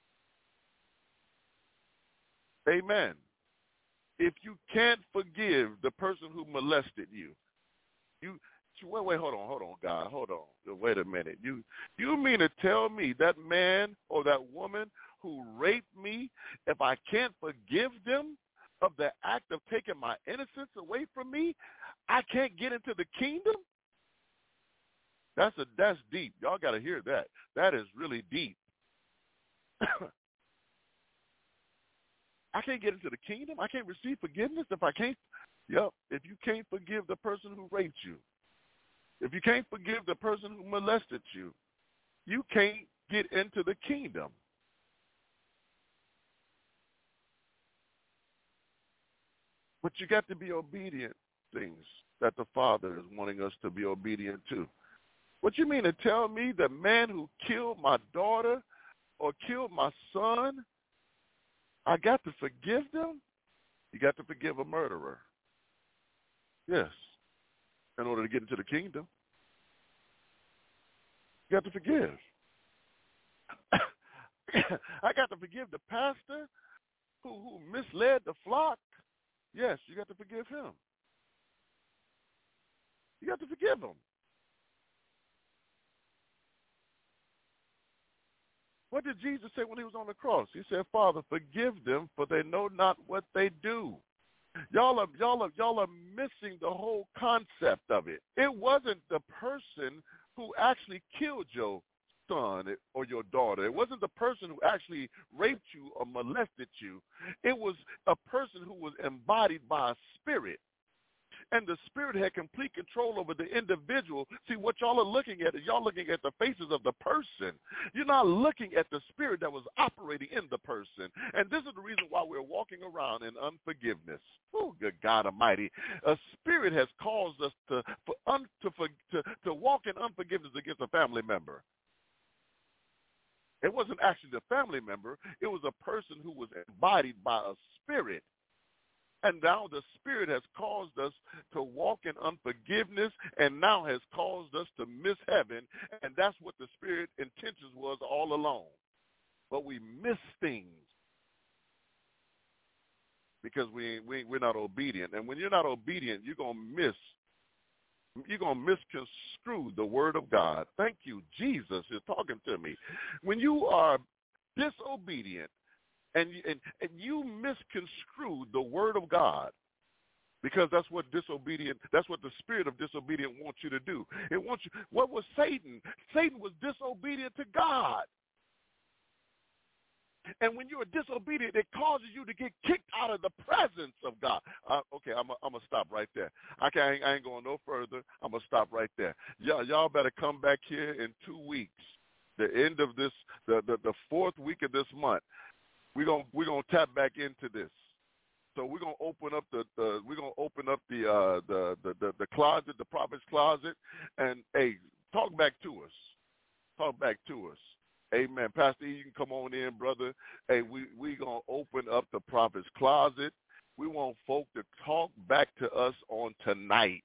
Amen. If you can't forgive the person who molested you, you wait, wait, hold on, hold on, God, hold on. Wait a minute. You you mean to tell me that man or that woman who raped me, if I can't forgive them of the act of taking my innocence away from me, I can't get into the kingdom? That's a that's deep. Y'all got to hear that. That is really deep. I can't get into the kingdom? I can't receive forgiveness if I can't? Yep. If you can't forgive the person who raped you, if you can't forgive the person who molested you, you can't get into the kingdom. But you got to be obedient to things that the Father is wanting us to be obedient to. What you mean to tell me the man who killed my daughter or killed my son, I got to forgive them? You got to forgive a murderer. Yes, in order to get into the kingdom. You got to forgive. I got to forgive the pastor who, who misled the flock. Yes, you got to forgive him. You got to forgive him. What did Jesus say when he was on the cross? He said, Father, forgive them, for they know not what they do. Y'all are, y'all are, y'all are missing the whole concept of it. It wasn't the person who actually killed your son or your daughter. It wasn't the person who actually raped you or molested you. It was a person who was embodied by a spirit. And the spirit had complete control over the individual. See, what y'all are looking at is y'all looking at the faces of the person. You're not looking at the spirit that was operating in the person. And this is the reason why we're walking around in unforgiveness. Oh, good God Almighty. A spirit has caused us to, for, un, to, for, to, to walk in unforgiveness against a family member. It wasn't actually the family member. It was a person who was embodied by a spirit. And now the Spirit has caused us to walk in unforgiveness and now has caused us to miss heaven. And that's what the Spirit intentions was all along. But we miss things because we, we, we're not obedient. And when you're not obedient, you're going to miss. You're going to misconstrue the word of God. Thank you, Jesus, you're talking to me. When you are disobedient, And you, and, and you misconstrue the word of God, because that's what disobedient, that's what the spirit of disobedient wants you to do. It wants you, what was Satan? Satan was disobedient to God. And when you are disobedient, it causes you to get kicked out of the presence of God. Uh, okay, I'm going to stop right there. Okay, I ain't, I ain't going no further. I'm going to stop right there. Y'all, y'all better come back here in two weeks, the end of this, the, the, the fourth week of this month. We're gonna we're gonna tap back into this. So we're gonna open up the, the we're gonna open up the, uh, the the the the closet, the prophet's closet, and hey, talk back to us. Talk back to us. Amen. Pastor E, you can come on in, brother. Hey, we we gonna open up the prophet's closet. We want folk to talk back to us on tonight.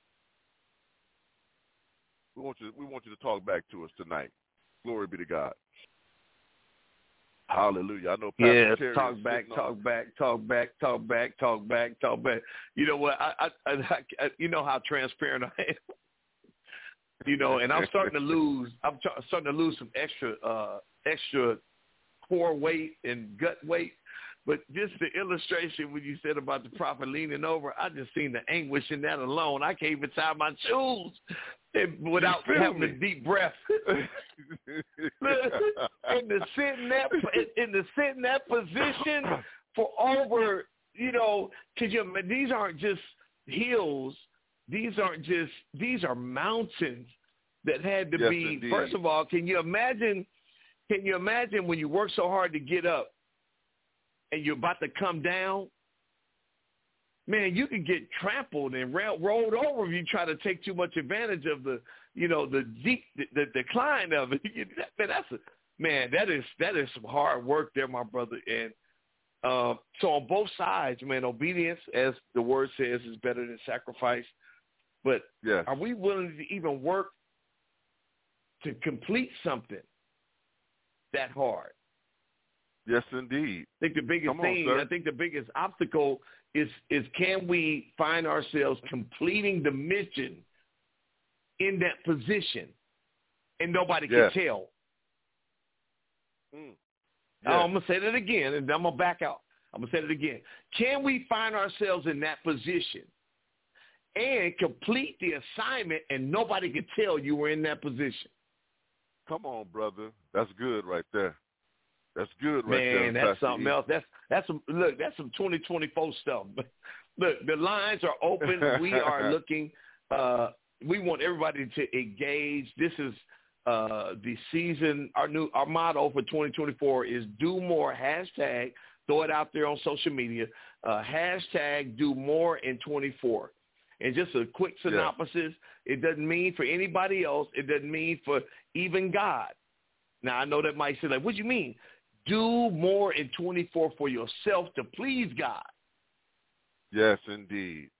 We want you we want you to talk back to us tonight. Glory be to God. Hallelujah. I know Pastor yeah, Terry talk back, talk on. back, talk back, talk back, talk back, talk back. You know what? I, I, I, I you know how transparent I am. You know, and I'm starting to lose. I'm t- starting to lose some extra, uh, extra core weight and gut weight. But just the illustration when you said about the prophet leaning over, I just seen the anguish in that alone. I can't even tie my shoes without having a deep breath. and to sit in that, and to sit in that position for over, you know, because you, these aren't just hills. These aren't just, these are mountains that had to yes, be, indeed. First of all, can you imagine, can you imagine when you work so hard to get up and you're about to come down? Man, you can get trampled and rolled over if you try to take too much advantage of the, you know, the deep, the, the decline of it. Man, that's a, man, that is that is some hard work there, my brother. And uh, so on both sides, man, obedience, as the word says, is better than sacrifice. But yes. Are we willing to even work to complete something that hard? Yes, indeed. I think the biggest on, thing, sir. I think the biggest obstacle is is can we find ourselves completing the mission in that position and nobody yes. can tell? Mm. Yes. I'm going to say that again, and I'm going to back out. I'm going to say it again. Can we find ourselves in that position and complete the assignment, and nobody could tell you were in that position. Come on, brother. That's good right there. That's good right Man, there. that's Pastor something E. else. That's that's some look. That's some twenty twenty-four stuff. Look, the lines are open. We are looking. Uh, we want everybody to engage. This is uh, the season. Our new our motto for twenty twenty-four is "Do More." Hashtag. Throw it out there on social media. Uh, hashtag Do More in twenty-four. And just a quick synopsis. Yeah. It doesn't mean for anybody else. It doesn't mean for even God. Now I know that might say like, what do you mean? Do more in twenty-four for yourself to please God. Yes, indeed.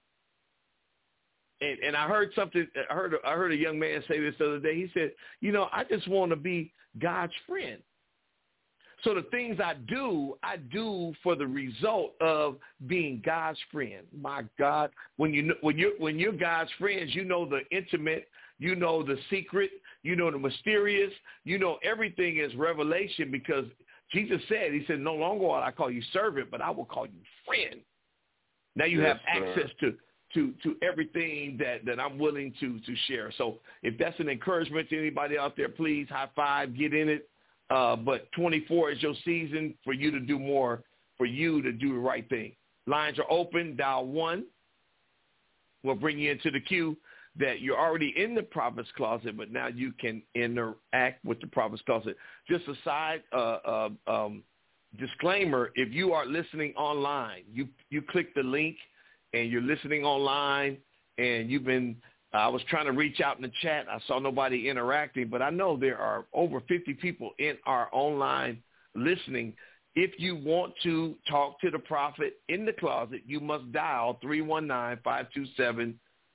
And, and I heard something. I heard. I heard a young man say this the other day. He said, "You know, I just want to be God's friend. So the things I do, I do for the result of being God's friend." My God, when you when you when you're God's friends, you know the intimate, you know the secret, you know the mysterious, you know everything is revelation, because Jesus said, he said, "No longer will I call you servant, but I will call you friend." Now you yes, have access sir. to to to everything that, that I'm willing to to share. So if that's an encouragement to anybody out there, please high five, get in it. Uh, but twenty-four is your season for you to do more, for you to do the right thing. Lines are open. Dial one. We'll bring you into the queue that you're already in the Prophet's Closet, but now you can interact with the Prophet's Closet. Just a side uh, uh, um, disclaimer, if you are listening online, you, you click the link and you're listening online and you've been I was trying to reach out in the chat. I saw nobody interacting, but I know there are over fifty people in our online listening. If you want to talk to the Prophet in the Closet, you must dial three one nine, five two seven.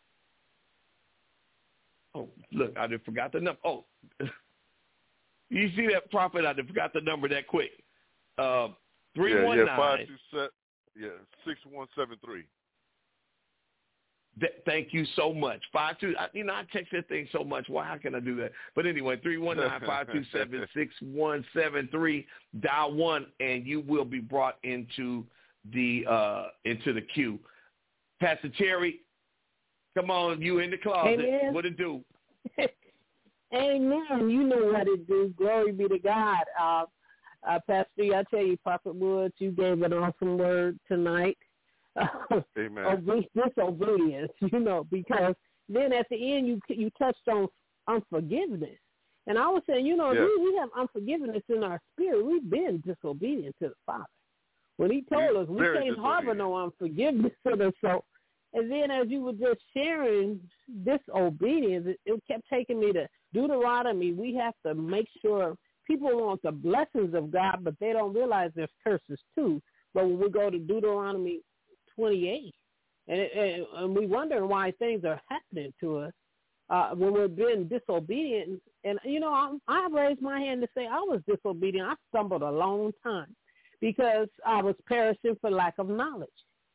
Oh, look, I just forgot the number. Oh, you see that, Prophet? I just forgot the number that quick. Uh, three one nine. Yeah, yeah, five two seven, yeah, six one seven three. Th- thank you so much. Five two. I, you know, I text that thing so much. Why? How can I do that? But anyway, three one nine five two seven six one seven three. Dial one, and you will be brought into the uh, into the queue. Pastor Terry, come on, you in the closet? Amen. What it do? Amen. You know what it do. Glory be to God. Uh, uh, Pastor, I tell you, Prophet Woods, you gave an awesome word tonight. Amen. Disobedience, you know, because then at the end you you touched on unforgiveness. And I was saying, you know, yeah. we, we have unforgiveness in our spirit. We've been disobedient to the Father. When he told us we can't harbor no unforgiveness with us. So, and then as you were just sharing disobedience, it, it kept taking me to Deuteronomy. We have to make sure people want the blessings of God, but they don't realize there's curses too. But when we go to Deuteronomy twenty-eight, and, and, and we wonder why things are happening to us uh, when we're being disobedient. And, you know, I, I raised my hand to say I was disobedient. I stumbled a long time because I was perishing for lack of knowledge.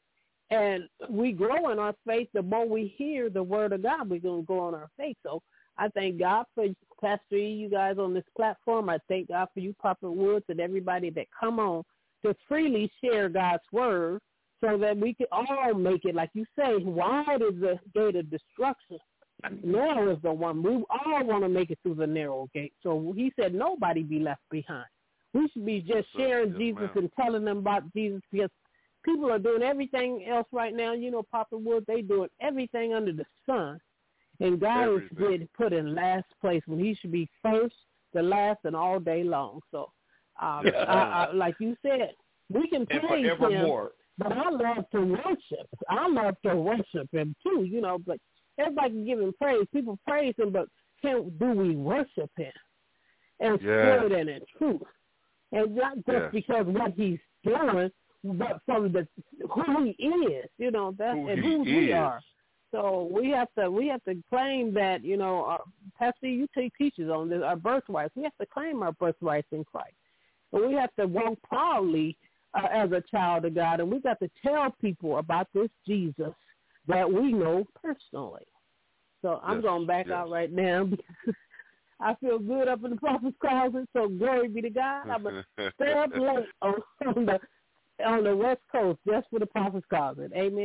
And we grow in our faith. The more we hear the word of God, we're going to grow in our faith. So I thank God for Pastor E, you guys on this platform. I thank God for you, Prophet Woods, and everybody that come on to freely share God's word, so that we can all make it, like you say, wide is the gate of destruction. Narrow is the one. We all want to make it through the narrow gate. So he said nobody be left behind. We should be just sharing yes, Jesus ma'am. and telling them about Jesus, because people are doing everything else right now. You know, Papa Wood, they doing everything under the sun. And God everything. is being put in last place when he should be first, the last, and all day long. So, um, Yeah. I, I, like you said, we can And praise him. forevermore. But I love to worship. I love to worship him too, you know, but everybody can give him praise. People praise him, but can, do we worship him in spirit and in truth? And not just yes. because what he's doing, but from the who he is, you know, that's who and he who is. we are. So we have to we have to claim that, you know, uh, Pastor, you take teachers on this, our birthrights. We have to claim our birthrights in Christ. And we have to walk proudly Uh, as a child of God, and we got to tell people about this Jesus that we know personally. So I'm yes, going back yes. out right now because I feel good up in the Prophet's Closet. So glory be to God. I'm gonna stay up late on, on the on the West Coast just for the Prophet's Closet. Amen.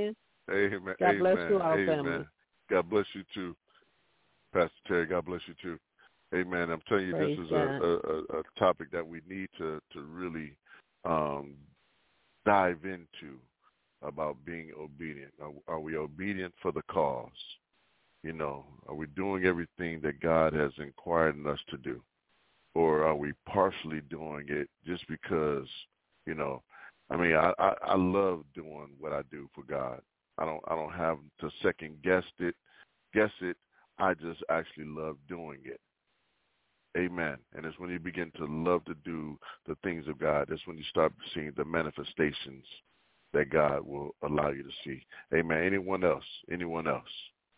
Amen. God Amen. bless you, our Amen. family. God bless you too, Pastor Terry. God bless you too. Amen. I'm telling you, Praise this is God. a, a, a topic that we need to to really um, dive into about being obedient. Are, are we obedient for the cause? You know, are we doing everything that God has inquired in us to do? Or are we partially doing it just because, you know, I mean, I, I, I love doing what I do for God. I don't I don't have to second guess it, guess it. I just actually love doing it. Amen. And it's when you begin to love to do the things of God, that's when you start seeing the manifestations that God will allow you to see. Amen. Anyone else? Anyone else?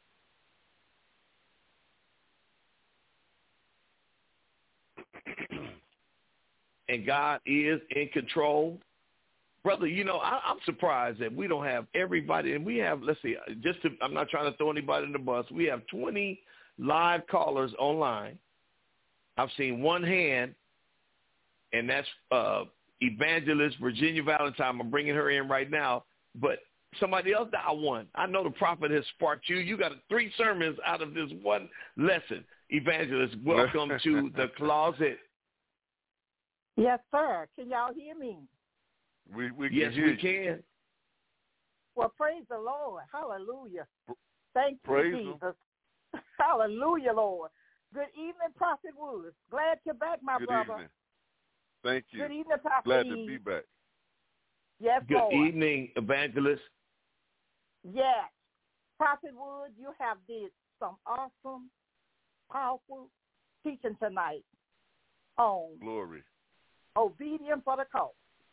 And God is in control. Brother, you know, I, I'm surprised that we don't have everybody. And we have, let's see, just to, I'm not trying to throw anybody in the bus. We have twenty live callers online. I've seen one hand, and that's uh, Evangelist Virginia Valentine. I'm bringing her in right now. But somebody else dialed one. I know the prophet has sparked you. You got three sermons out of this one lesson. Evangelist, welcome to the closet. Yes, sir. Can y'all hear me? We, we yes, can we you. can. Well, praise the Lord. Hallelujah. Thank you, praise Jesus. Him. Hallelujah, Lord. Good evening, Prophet Woods. Glad you're back, my Good brother. Evening. Thank you. Good evening, Prophet. Glad Eve. to be back. Yes, Good Lord. evening, Evangelist. Yes. Prophet Woods, you have did some awesome, powerful teaching tonight on Glory. obedience for the cause.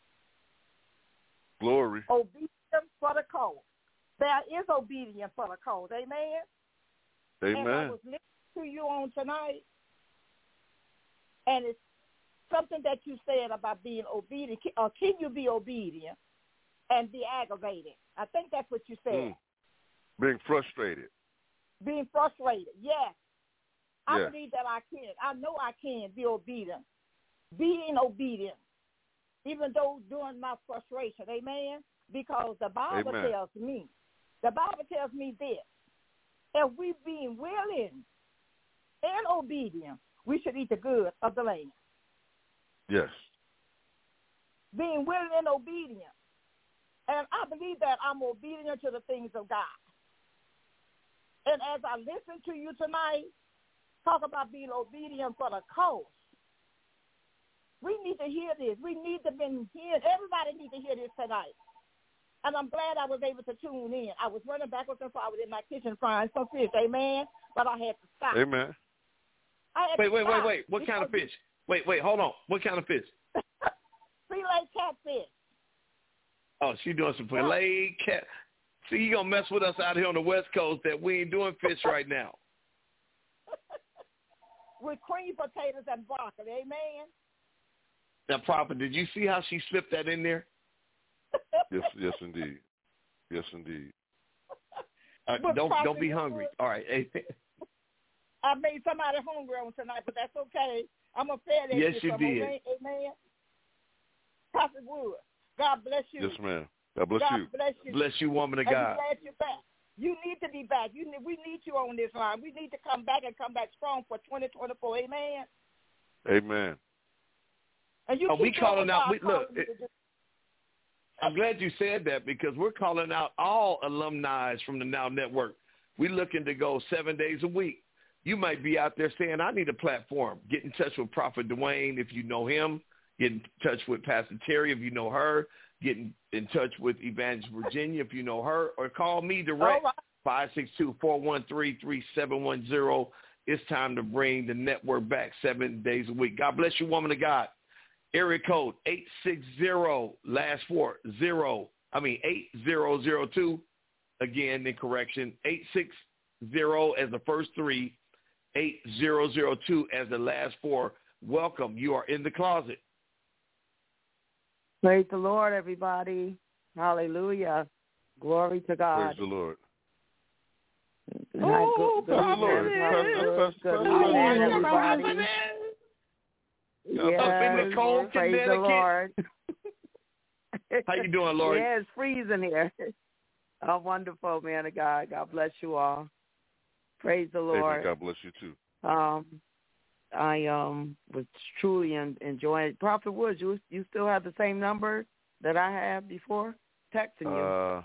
Glory. Obedience for the cause. There is obedience for the cause. Amen? Amen. And I was listening to you on tonight, and it's something that you said about being obedient. Or can you be obedient and be aggravated? I think that's what you said. Mm. Being frustrated. Being frustrated, yes. I yes. believe that I can. I know I can be obedient. Being obedient, even though during my frustration, amen? Because the Bible amen. tells me, the Bible tells me this, if we being willing and obedient, we should eat the good of the land. Yes. Being willing and obedient. And I believe that I'm obedient to the things of God. And as I listen to you tonight, talk about being obedient for the cause, we need to hear this. We need to be hearing. Everybody needs to hear this tonight. And I'm glad I was able to tune in. I was running backwards and forwards in my kitchen frying some fish, amen? But I had to stop. Amen. I had wait, to wait, stop wait, wait. What kind of fish? Wait, wait, hold on. What kind of fish? Filet catfish. Oh, she doing some filet cat. See, you going to mess with us out here on the West Coast that we ain't doing fish right now. With cream potatoes and broccoli, amen? Now, Prophet, did you see how she slipped that in there? yes, yes, indeed. Yes, indeed. Uh, don't Prophet, don't be hungry. All right. I made somebody hungry on tonight, but that's okay. I'm a fair Yes, you some, did. Amen. Prophet Wood, God bless you. Yes, ma'am. God bless God you. bless you. Bless you, woman of and God. Glad you're back. You need to be back. You need, we need you on this line. We need to come back and come back strong for twenty twenty-four. Amen. Amen. And you oh, keep we calling out. We, calling look, it, I'm glad you said that because we're calling out all alumni from the Now Network. We're looking to go seven days a week. You might be out there saying, I need a platform. Get in touch with Prophet Dwayne if you know him. Get in touch with Pastor Terry if you know her. Get in, in touch with Evangelist Virginia if you know her. Or call me direct, right. five six two, four one three, three seven one zero. It's time to bring the network back seven days a week. God bless you, woman of God. Area code eight six zero, last four, zero, I mean eight zero zero two. Again, in correction, eight six zero as the first three, eight zero zero two as the last four. Welcome. You are in the closet. Praise the Lord, everybody. Hallelujah. Glory to God. Praise the Lord. Oh, good, good Lord. Good evening, everybody. Yes, cold, praise the Lord. How you doing, Lord? Yeah, it's freezing here. Oh, wonderful, man of God. God bless you all. Praise the Lord. Amen. God bless you too. Um, I um was truly en- enjoying it. Prophet Woods, you you still have the same number that I had before? Texting you. Uh,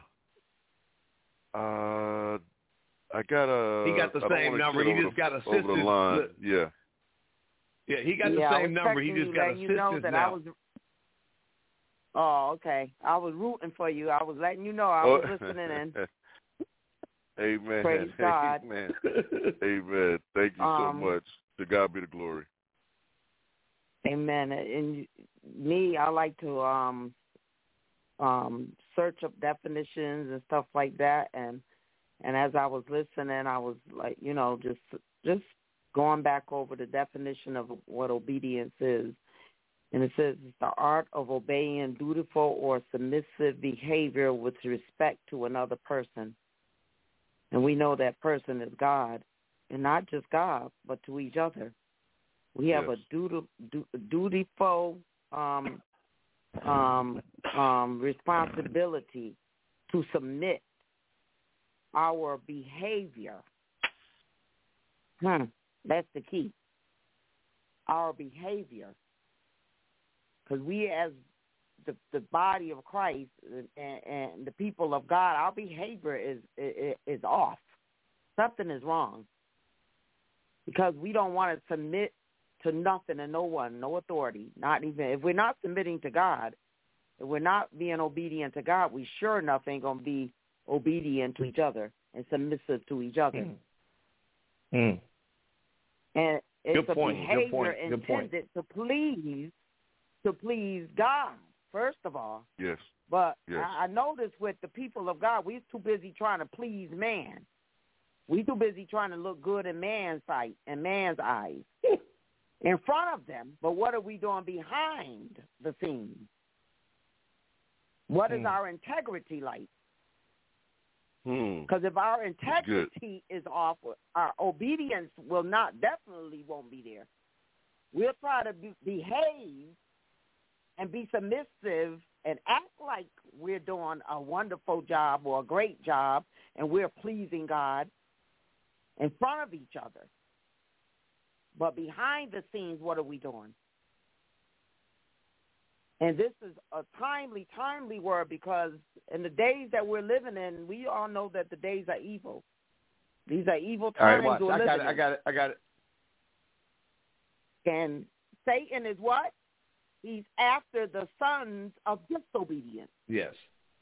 uh, I got a. He got the same number. He just the, got over the assistance. line. Yeah. Yeah, he got yeah, the I same was number. He texting just you, got letting assistance you know that now. I was. Oh, okay. I was rooting for you. I was letting you know I Oh. was listening in. Amen. Praise God. Amen. Amen. Thank you Um, so much. To God be the glory. Amen. And me, I like to um, um, search up definitions and stuff like that. And and as I was listening, I was like, you know, just just going back over the definition of what obedience is. And it says it's the art of obeying dutiful or submissive behavior with respect to another person. And we know that person is God, and not just God, but to each other. We have Yes. a duty, du, dutiful um, um, um, responsibility to submit our behavior. Hmm, that's the key. Our behavior. Because we as the, the body of Christ and, and the people of God, our behavior is, is is off. Something is wrong. Because we don't want to submit to nothing and no one, no authority, not even, if we're not submitting to God, if we're not being obedient to God, we sure enough ain't going to be obedient to each other and submissive to each other. Mm. And it's Good a point. Good behavior point. Good point. intended to please, to please God, first of all. Yes. But Yes. I, I noticed with the people of God, we're too busy trying to please man. We too busy trying to look good in man's sight and man's eyes in front of them. But what are we doing behind the scenes? What is Hmm. our integrity like? Hmm. Because if our integrity is off, our obedience will not, definitely won't be there. We'll try to be, behave and be submissive and act like we're doing a wonderful job or a great job and we're pleasing God in front of each other. But behind the scenes, what are we doing? And this is a timely, timely word because in the days that we're living in, we all know that the days are evil. These are evil All right, times watch. we're I living got it. in. I got it. I got it. And Satan is what? He's after the sons of disobedience. Yes.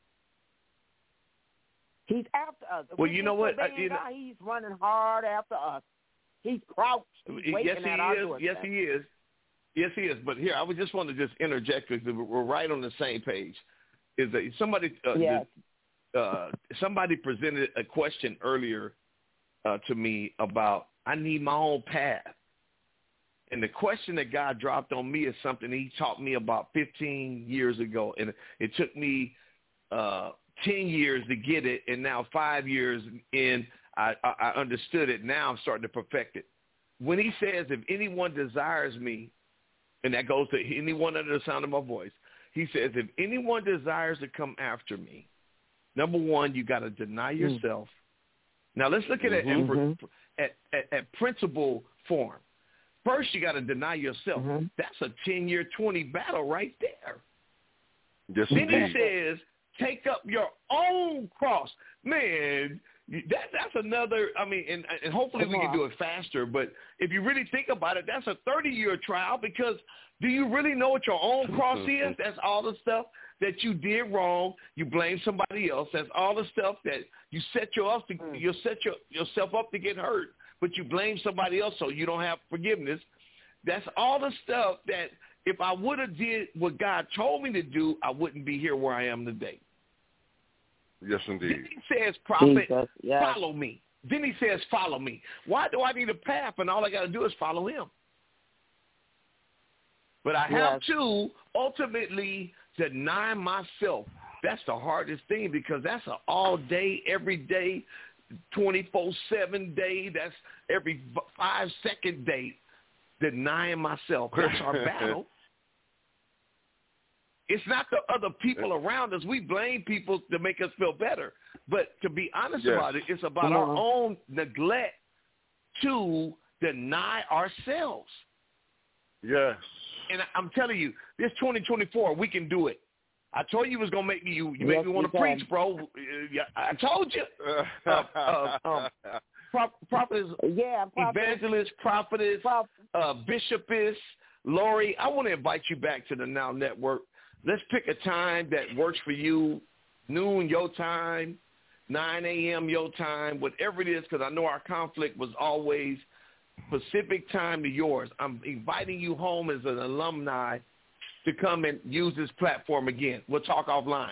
He's after us. If Well, we're you know what? I- disobeying you know- God, he's running hard after us. He's crouched. He's waiting Yes, he at our is. doorstep. Yes, he is. Yes, he is. But here, I would just want to just interject because we're right on the same page. Is that somebody? Uh, Yes. uh, somebody presented a question earlier uh, to me about I need my own path, and the question that God dropped on me is something He taught me about fifteen years ago, and it took me uh, ten years to get it, and now five years in, I, I, I understood it. Now I'm starting to perfect it. When He says, "If anyone desires me," and that goes to anyone under the sound of my voice, He says, "If anyone desires to come after me, number one, you got to deny yourself." Mm. Now let's look at Mm-hmm. it at, at, at principle form. First, you got to deny yourself. Mm-hmm. That's a ten-year, twenty battle right there. Yes, then indeed. He says, take up your own cross. Man, that that's another, I mean, and, and hopefully Come we on. can do it faster, but if you really think about it, that's a thirty-year trial because do you really know what your own cross is? That's all the stuff that you did wrong. You blame somebody else. That's all the stuff that you set your up to, you set your, yourself up to get hurt, but you blame somebody else so you don't have forgiveness. That's all the stuff that if I would have did what God told me to do, I wouldn't be here where I am today. Yes, indeed. Then He says, prophet, Jesus, yes. follow me. Then He says, follow me. Why do I need a path? And all I got to do is follow Him. But I have Yes. to ultimately deny myself. That's the hardest thing because that's an all day, every day, twenty-four seven day. That's every five second day, denying myself. That's our battle. It's not the other people around us. We blame people to make us feel better. But to be honest yes. about it, it's about our own neglect to deny ourselves. Yes. And I'm telling you, this twenty twenty-four, we can do it. I told you it was going to make me, you, you yes, make me want to preach, bro. I told you. uh, uh, um, Pro- prophetess, yeah, prophetess, evangelist, prophetess, Prop- uh, bishopess, Lori, I want to invite you back to the Now Network. Let's pick a time that works for you, noon your time, nine a.m. your time, whatever it is, because I know our conflict was always Pacific time to yours. I'm inviting you home as an alumni to come and use this platform again. We'll talk offline.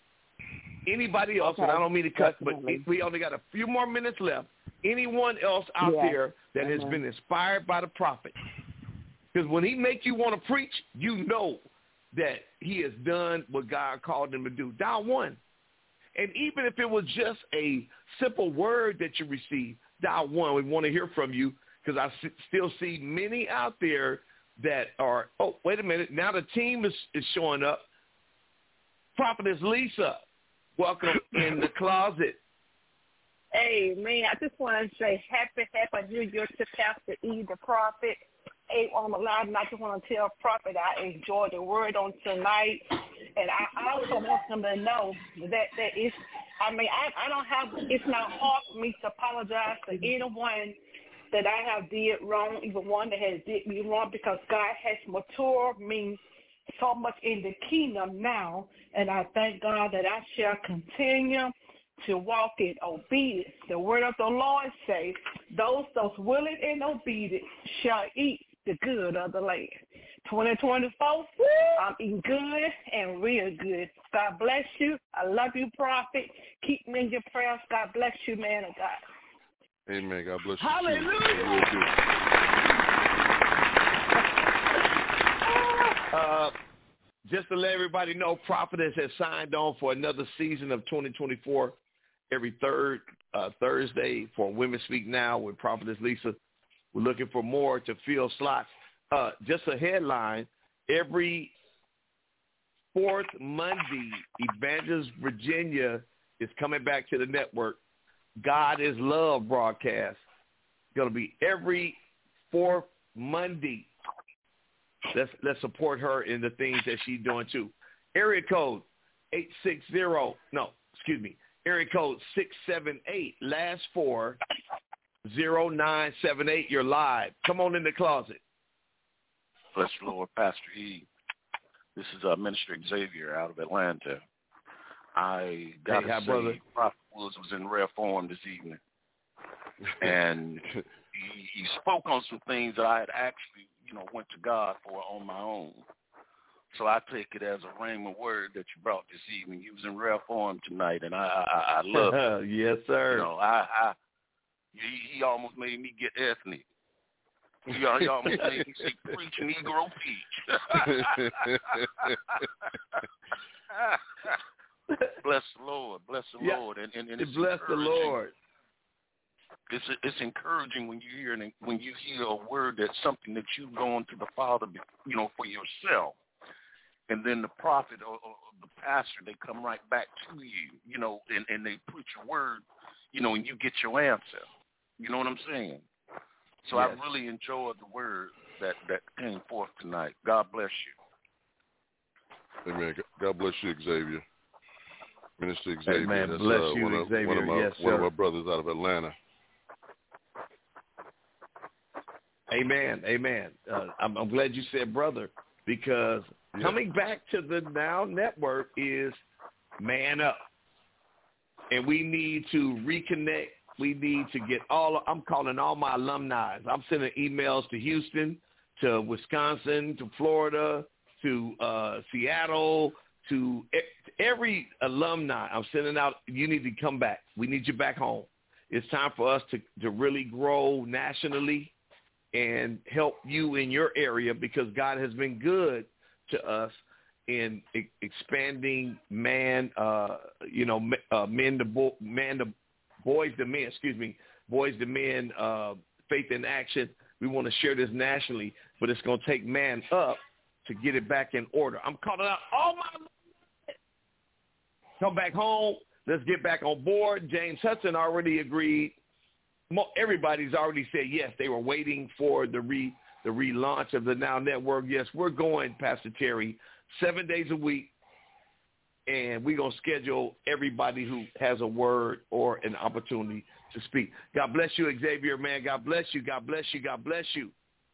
Anybody else, okay. and I don't mean to cut, Definitely. but we only got a few more minutes left. Anyone else out yeah. there that mm-hmm. has been inspired by the prophet? Because when he make you want to preach, you know that he has done what God called him to do. Dial one. And even if it was just a simple word that you received, dial one. We want to hear from you because I s- still see many out there that are, oh, wait a minute. Now the team is, is showing up. Prophetess Lisa, welcome in the closet. Hey, man, I just want to say happy, happy New Year to Pastor E, the prophet. Hey, on the line, and I just want to tell Prophet I enjoyed the word on tonight. And I also want him to know that that is, I mean, I, I don't have, it's not hard for me to apologize to anyone that I have did wrong, even one that has did me wrong, because God has matured me so much in the kingdom now. And I thank God that I shall continue to walk in obedience. The word of the Lord says, those those willing and obedient shall eat the good of the land. twenty twenty-four, I'm eating good and real good. God bless you. I love you, prophet. Keep me in your prayers. God bless you, man of God. Amen. God bless you. Hallelujah. Uh, just to let everybody know, Prophetess has signed on for another season of twenty twenty-four every third uh, Thursday for Women Speak Now with Prophetess Lisa. We're looking for more to fill slots. Uh, just a headline, every fourth Monday, Evangelist Virginia is coming back to the network. God is Love broadcast. Going to be every fourth Monday. Let's let's support her in the things that she's doing too. Area code eight six zero, no, excuse me. Area code six seven eight, last four, zero nine seven eight. You're live. Come on in the closet. Bless the Lord, Pastor E. This is uh, Minister Xavier out of Atlanta. I got hey, to hi, say, brother. Prophet Woods was in rare form this evening. And he, he spoke on some things that I had actually, you know, went to God for on my own. So I take it as a rhema word that you brought this evening. He was in rare form tonight, and I I, I love it. Yes, sir. You know, I, I he, he almost made me get ethnic. He, he almost made me say, preach Negro peach. Bless the Lord. Bless the yeah. Lord. And, and, and it's bless the Lord. It's it's encouraging when you hear when you hear a word that's something that you've gone to the Father, you know, for yourself, and then the prophet or, or the pastor, they come right back to you, you know, and, and they preach a word, you know, and you get your answer. You know what I'm saying? So yes. I really enjoyed the word that, that came forth tonight. God bless you. Amen. God bless you, Xavier. Minister Xavier. Amen. That's, bless uh, you, one of, Xavier. One of, my, yes, one of sir. my brothers out of Atlanta. Amen. Amen. Uh, I'm, I'm glad you said brother, because yeah. coming back to the Now Network is man up. And we need to reconnect. We need to get all, I'm calling all my alumni. I'm sending emails to Houston, to Wisconsin, to Florida, to uh, Seattle, to every alumni. I'm sending out, you need to come back. We need you back home. It's time for us to, to really grow nationally and help you in your area, because God has been good to us in e- expanding man, uh, you know, uh, men to bo- man to boys to men, excuse me, boys to men, uh, faith in action. We want to share this nationally, but it's going to take man up to get it back in order. I'm calling out all my come back home. Let's get back on board. James Hudson already agreed. Everybody's already said yes. They were waiting for the re the relaunch of the Now Network. Yes, we're going, Pastor Terry, seven days a week, and we're going to schedule everybody who has a word or an opportunity to speak. God bless you, Xavier, man. God bless you. God bless you. God bless you.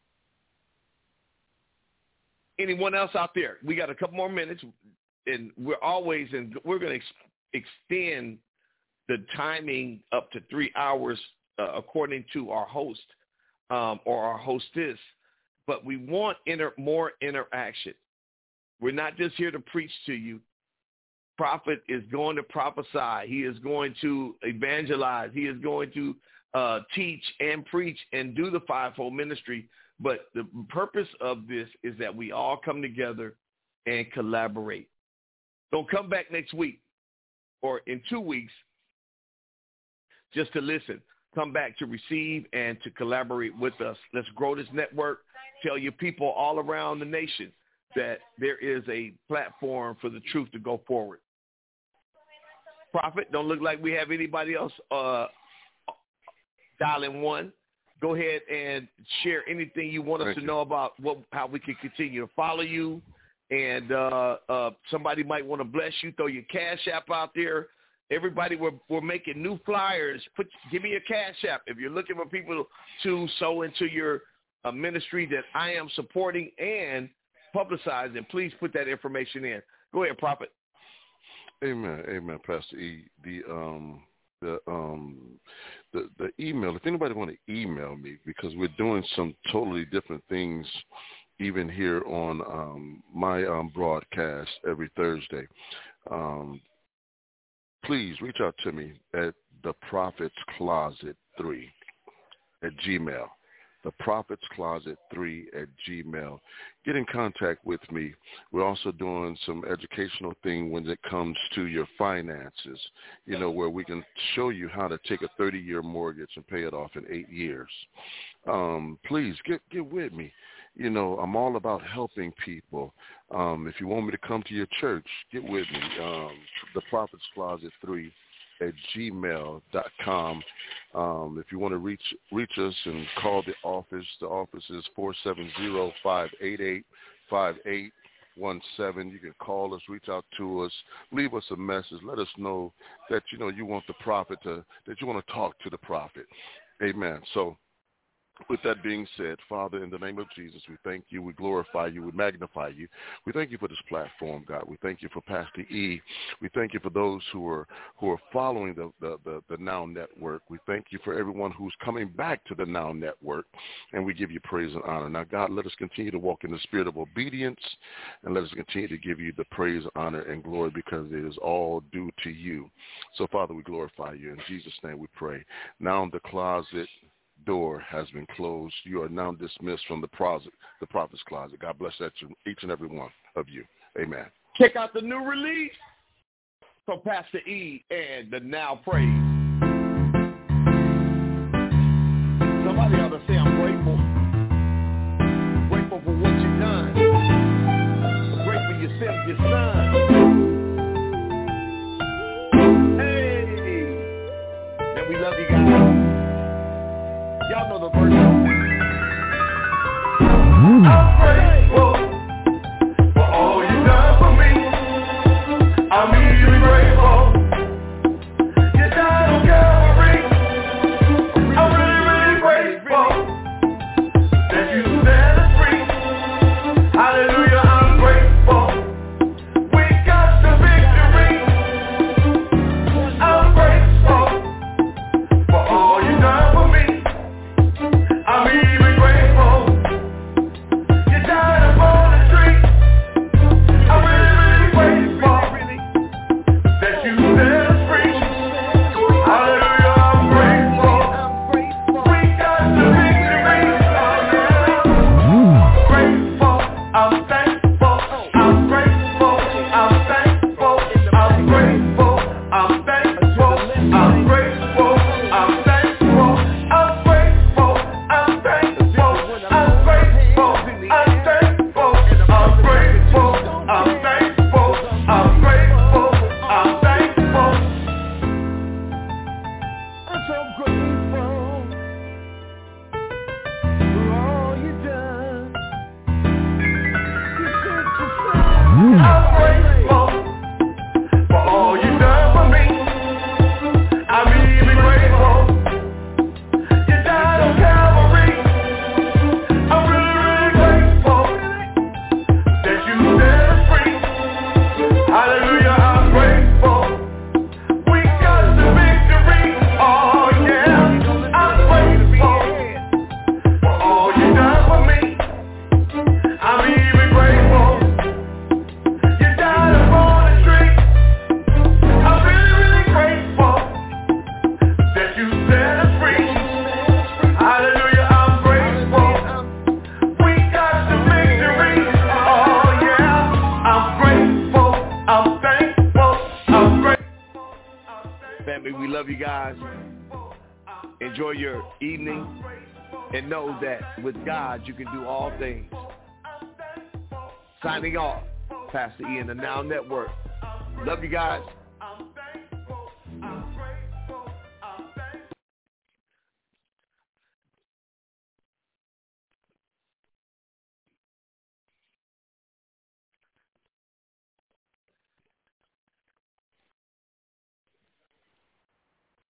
Anyone else out there? We got a couple more minutes, and we're always in, we're going to ex- extend the timing up to three hours uh, according to our host um, or our hostess. But we want inter- more interaction. We're not just here to preach to you. Prophet is going to prophesy. He is going to evangelize. He is going to uh, teach and preach and do the fivefold ministry. But the purpose of this is that we all come together and collaborate. Don't come back next week or in two weeks just to listen. Come back to receive and to collaborate with us. Let's grow this network. Tell your people all around the nation that there is a platform for the truth to go forward. Prophet, don't look like we have anybody else uh, dialing one. Go ahead and share anything you want us Thank to you. know about what, how we can continue to follow you. And uh, uh, somebody might want to bless you. Throw your Cash App out there. Everybody, we're, we're making new flyers. Put, give me your Cash App. If you're looking for people to sow into your uh, ministry that I am supporting and publicizing, please put that information in. Go ahead, Prophet. Amen. Amen, Pastor E. The um the um the the email. If anybody want to email me, because we're doing some totally different things, even here on um, my um, broadcast every Thursday. Um, please reach out to me at the Prophet's Closet three at Gmail. The Prophet's Closet three at Gmail. Get in contact with me. We're also doing some educational thing when it comes to your finances, you know, where we can show you how to take a thirty-year mortgage and pay it off in eight years. Um, please get get with me. You know, I'm all about helping people. Um, if you want me to come to your church, get with me. Um, the Prophet's Closet three at gmail dot com. Um, if you want to reach reach us and call the office, the office is four seven zero, five eight eight, five eight one seven. You can call us, reach out to us, leave us a message. Let us know that, you know, you want the prophet to, that you want to talk to the prophet. Amen. So with that being said, Father, in the name of Jesus, we thank you, we glorify you, we magnify you. We thank you for this platform, God. We thank you for Pastor E. We thank you for those who are who are following the, the, the, the Now Network. We thank you for everyone who's coming back to the Now Network, and we give you praise and honor. Now, God, let us continue to walk in the spirit of obedience, and let us continue to give you the praise, honor, and glory, because it is all due to you. So, Father, we glorify you. In Jesus' name we pray. Now in the closet door has been closed. You are now dismissed from the prophet, the prophet's closet. God bless that to each and every one of you. Amen. Check out the new release from Pastor E and the Now Praise. Somebody ought to say, I'm grateful. Grateful for what you've done. I'm grateful you sent your son. Hey! And we love you guys. Y'all know the verse. I'm grateful for all you've done for me. I'm really grateful. You died on Calvary. I'm really, really grateful that you set us free. Hallelujah, I'm grateful love you guys. Enjoy your evening. And know that with God, you can do all things. Signing off, Pastor E and the Now Network. Love you guys.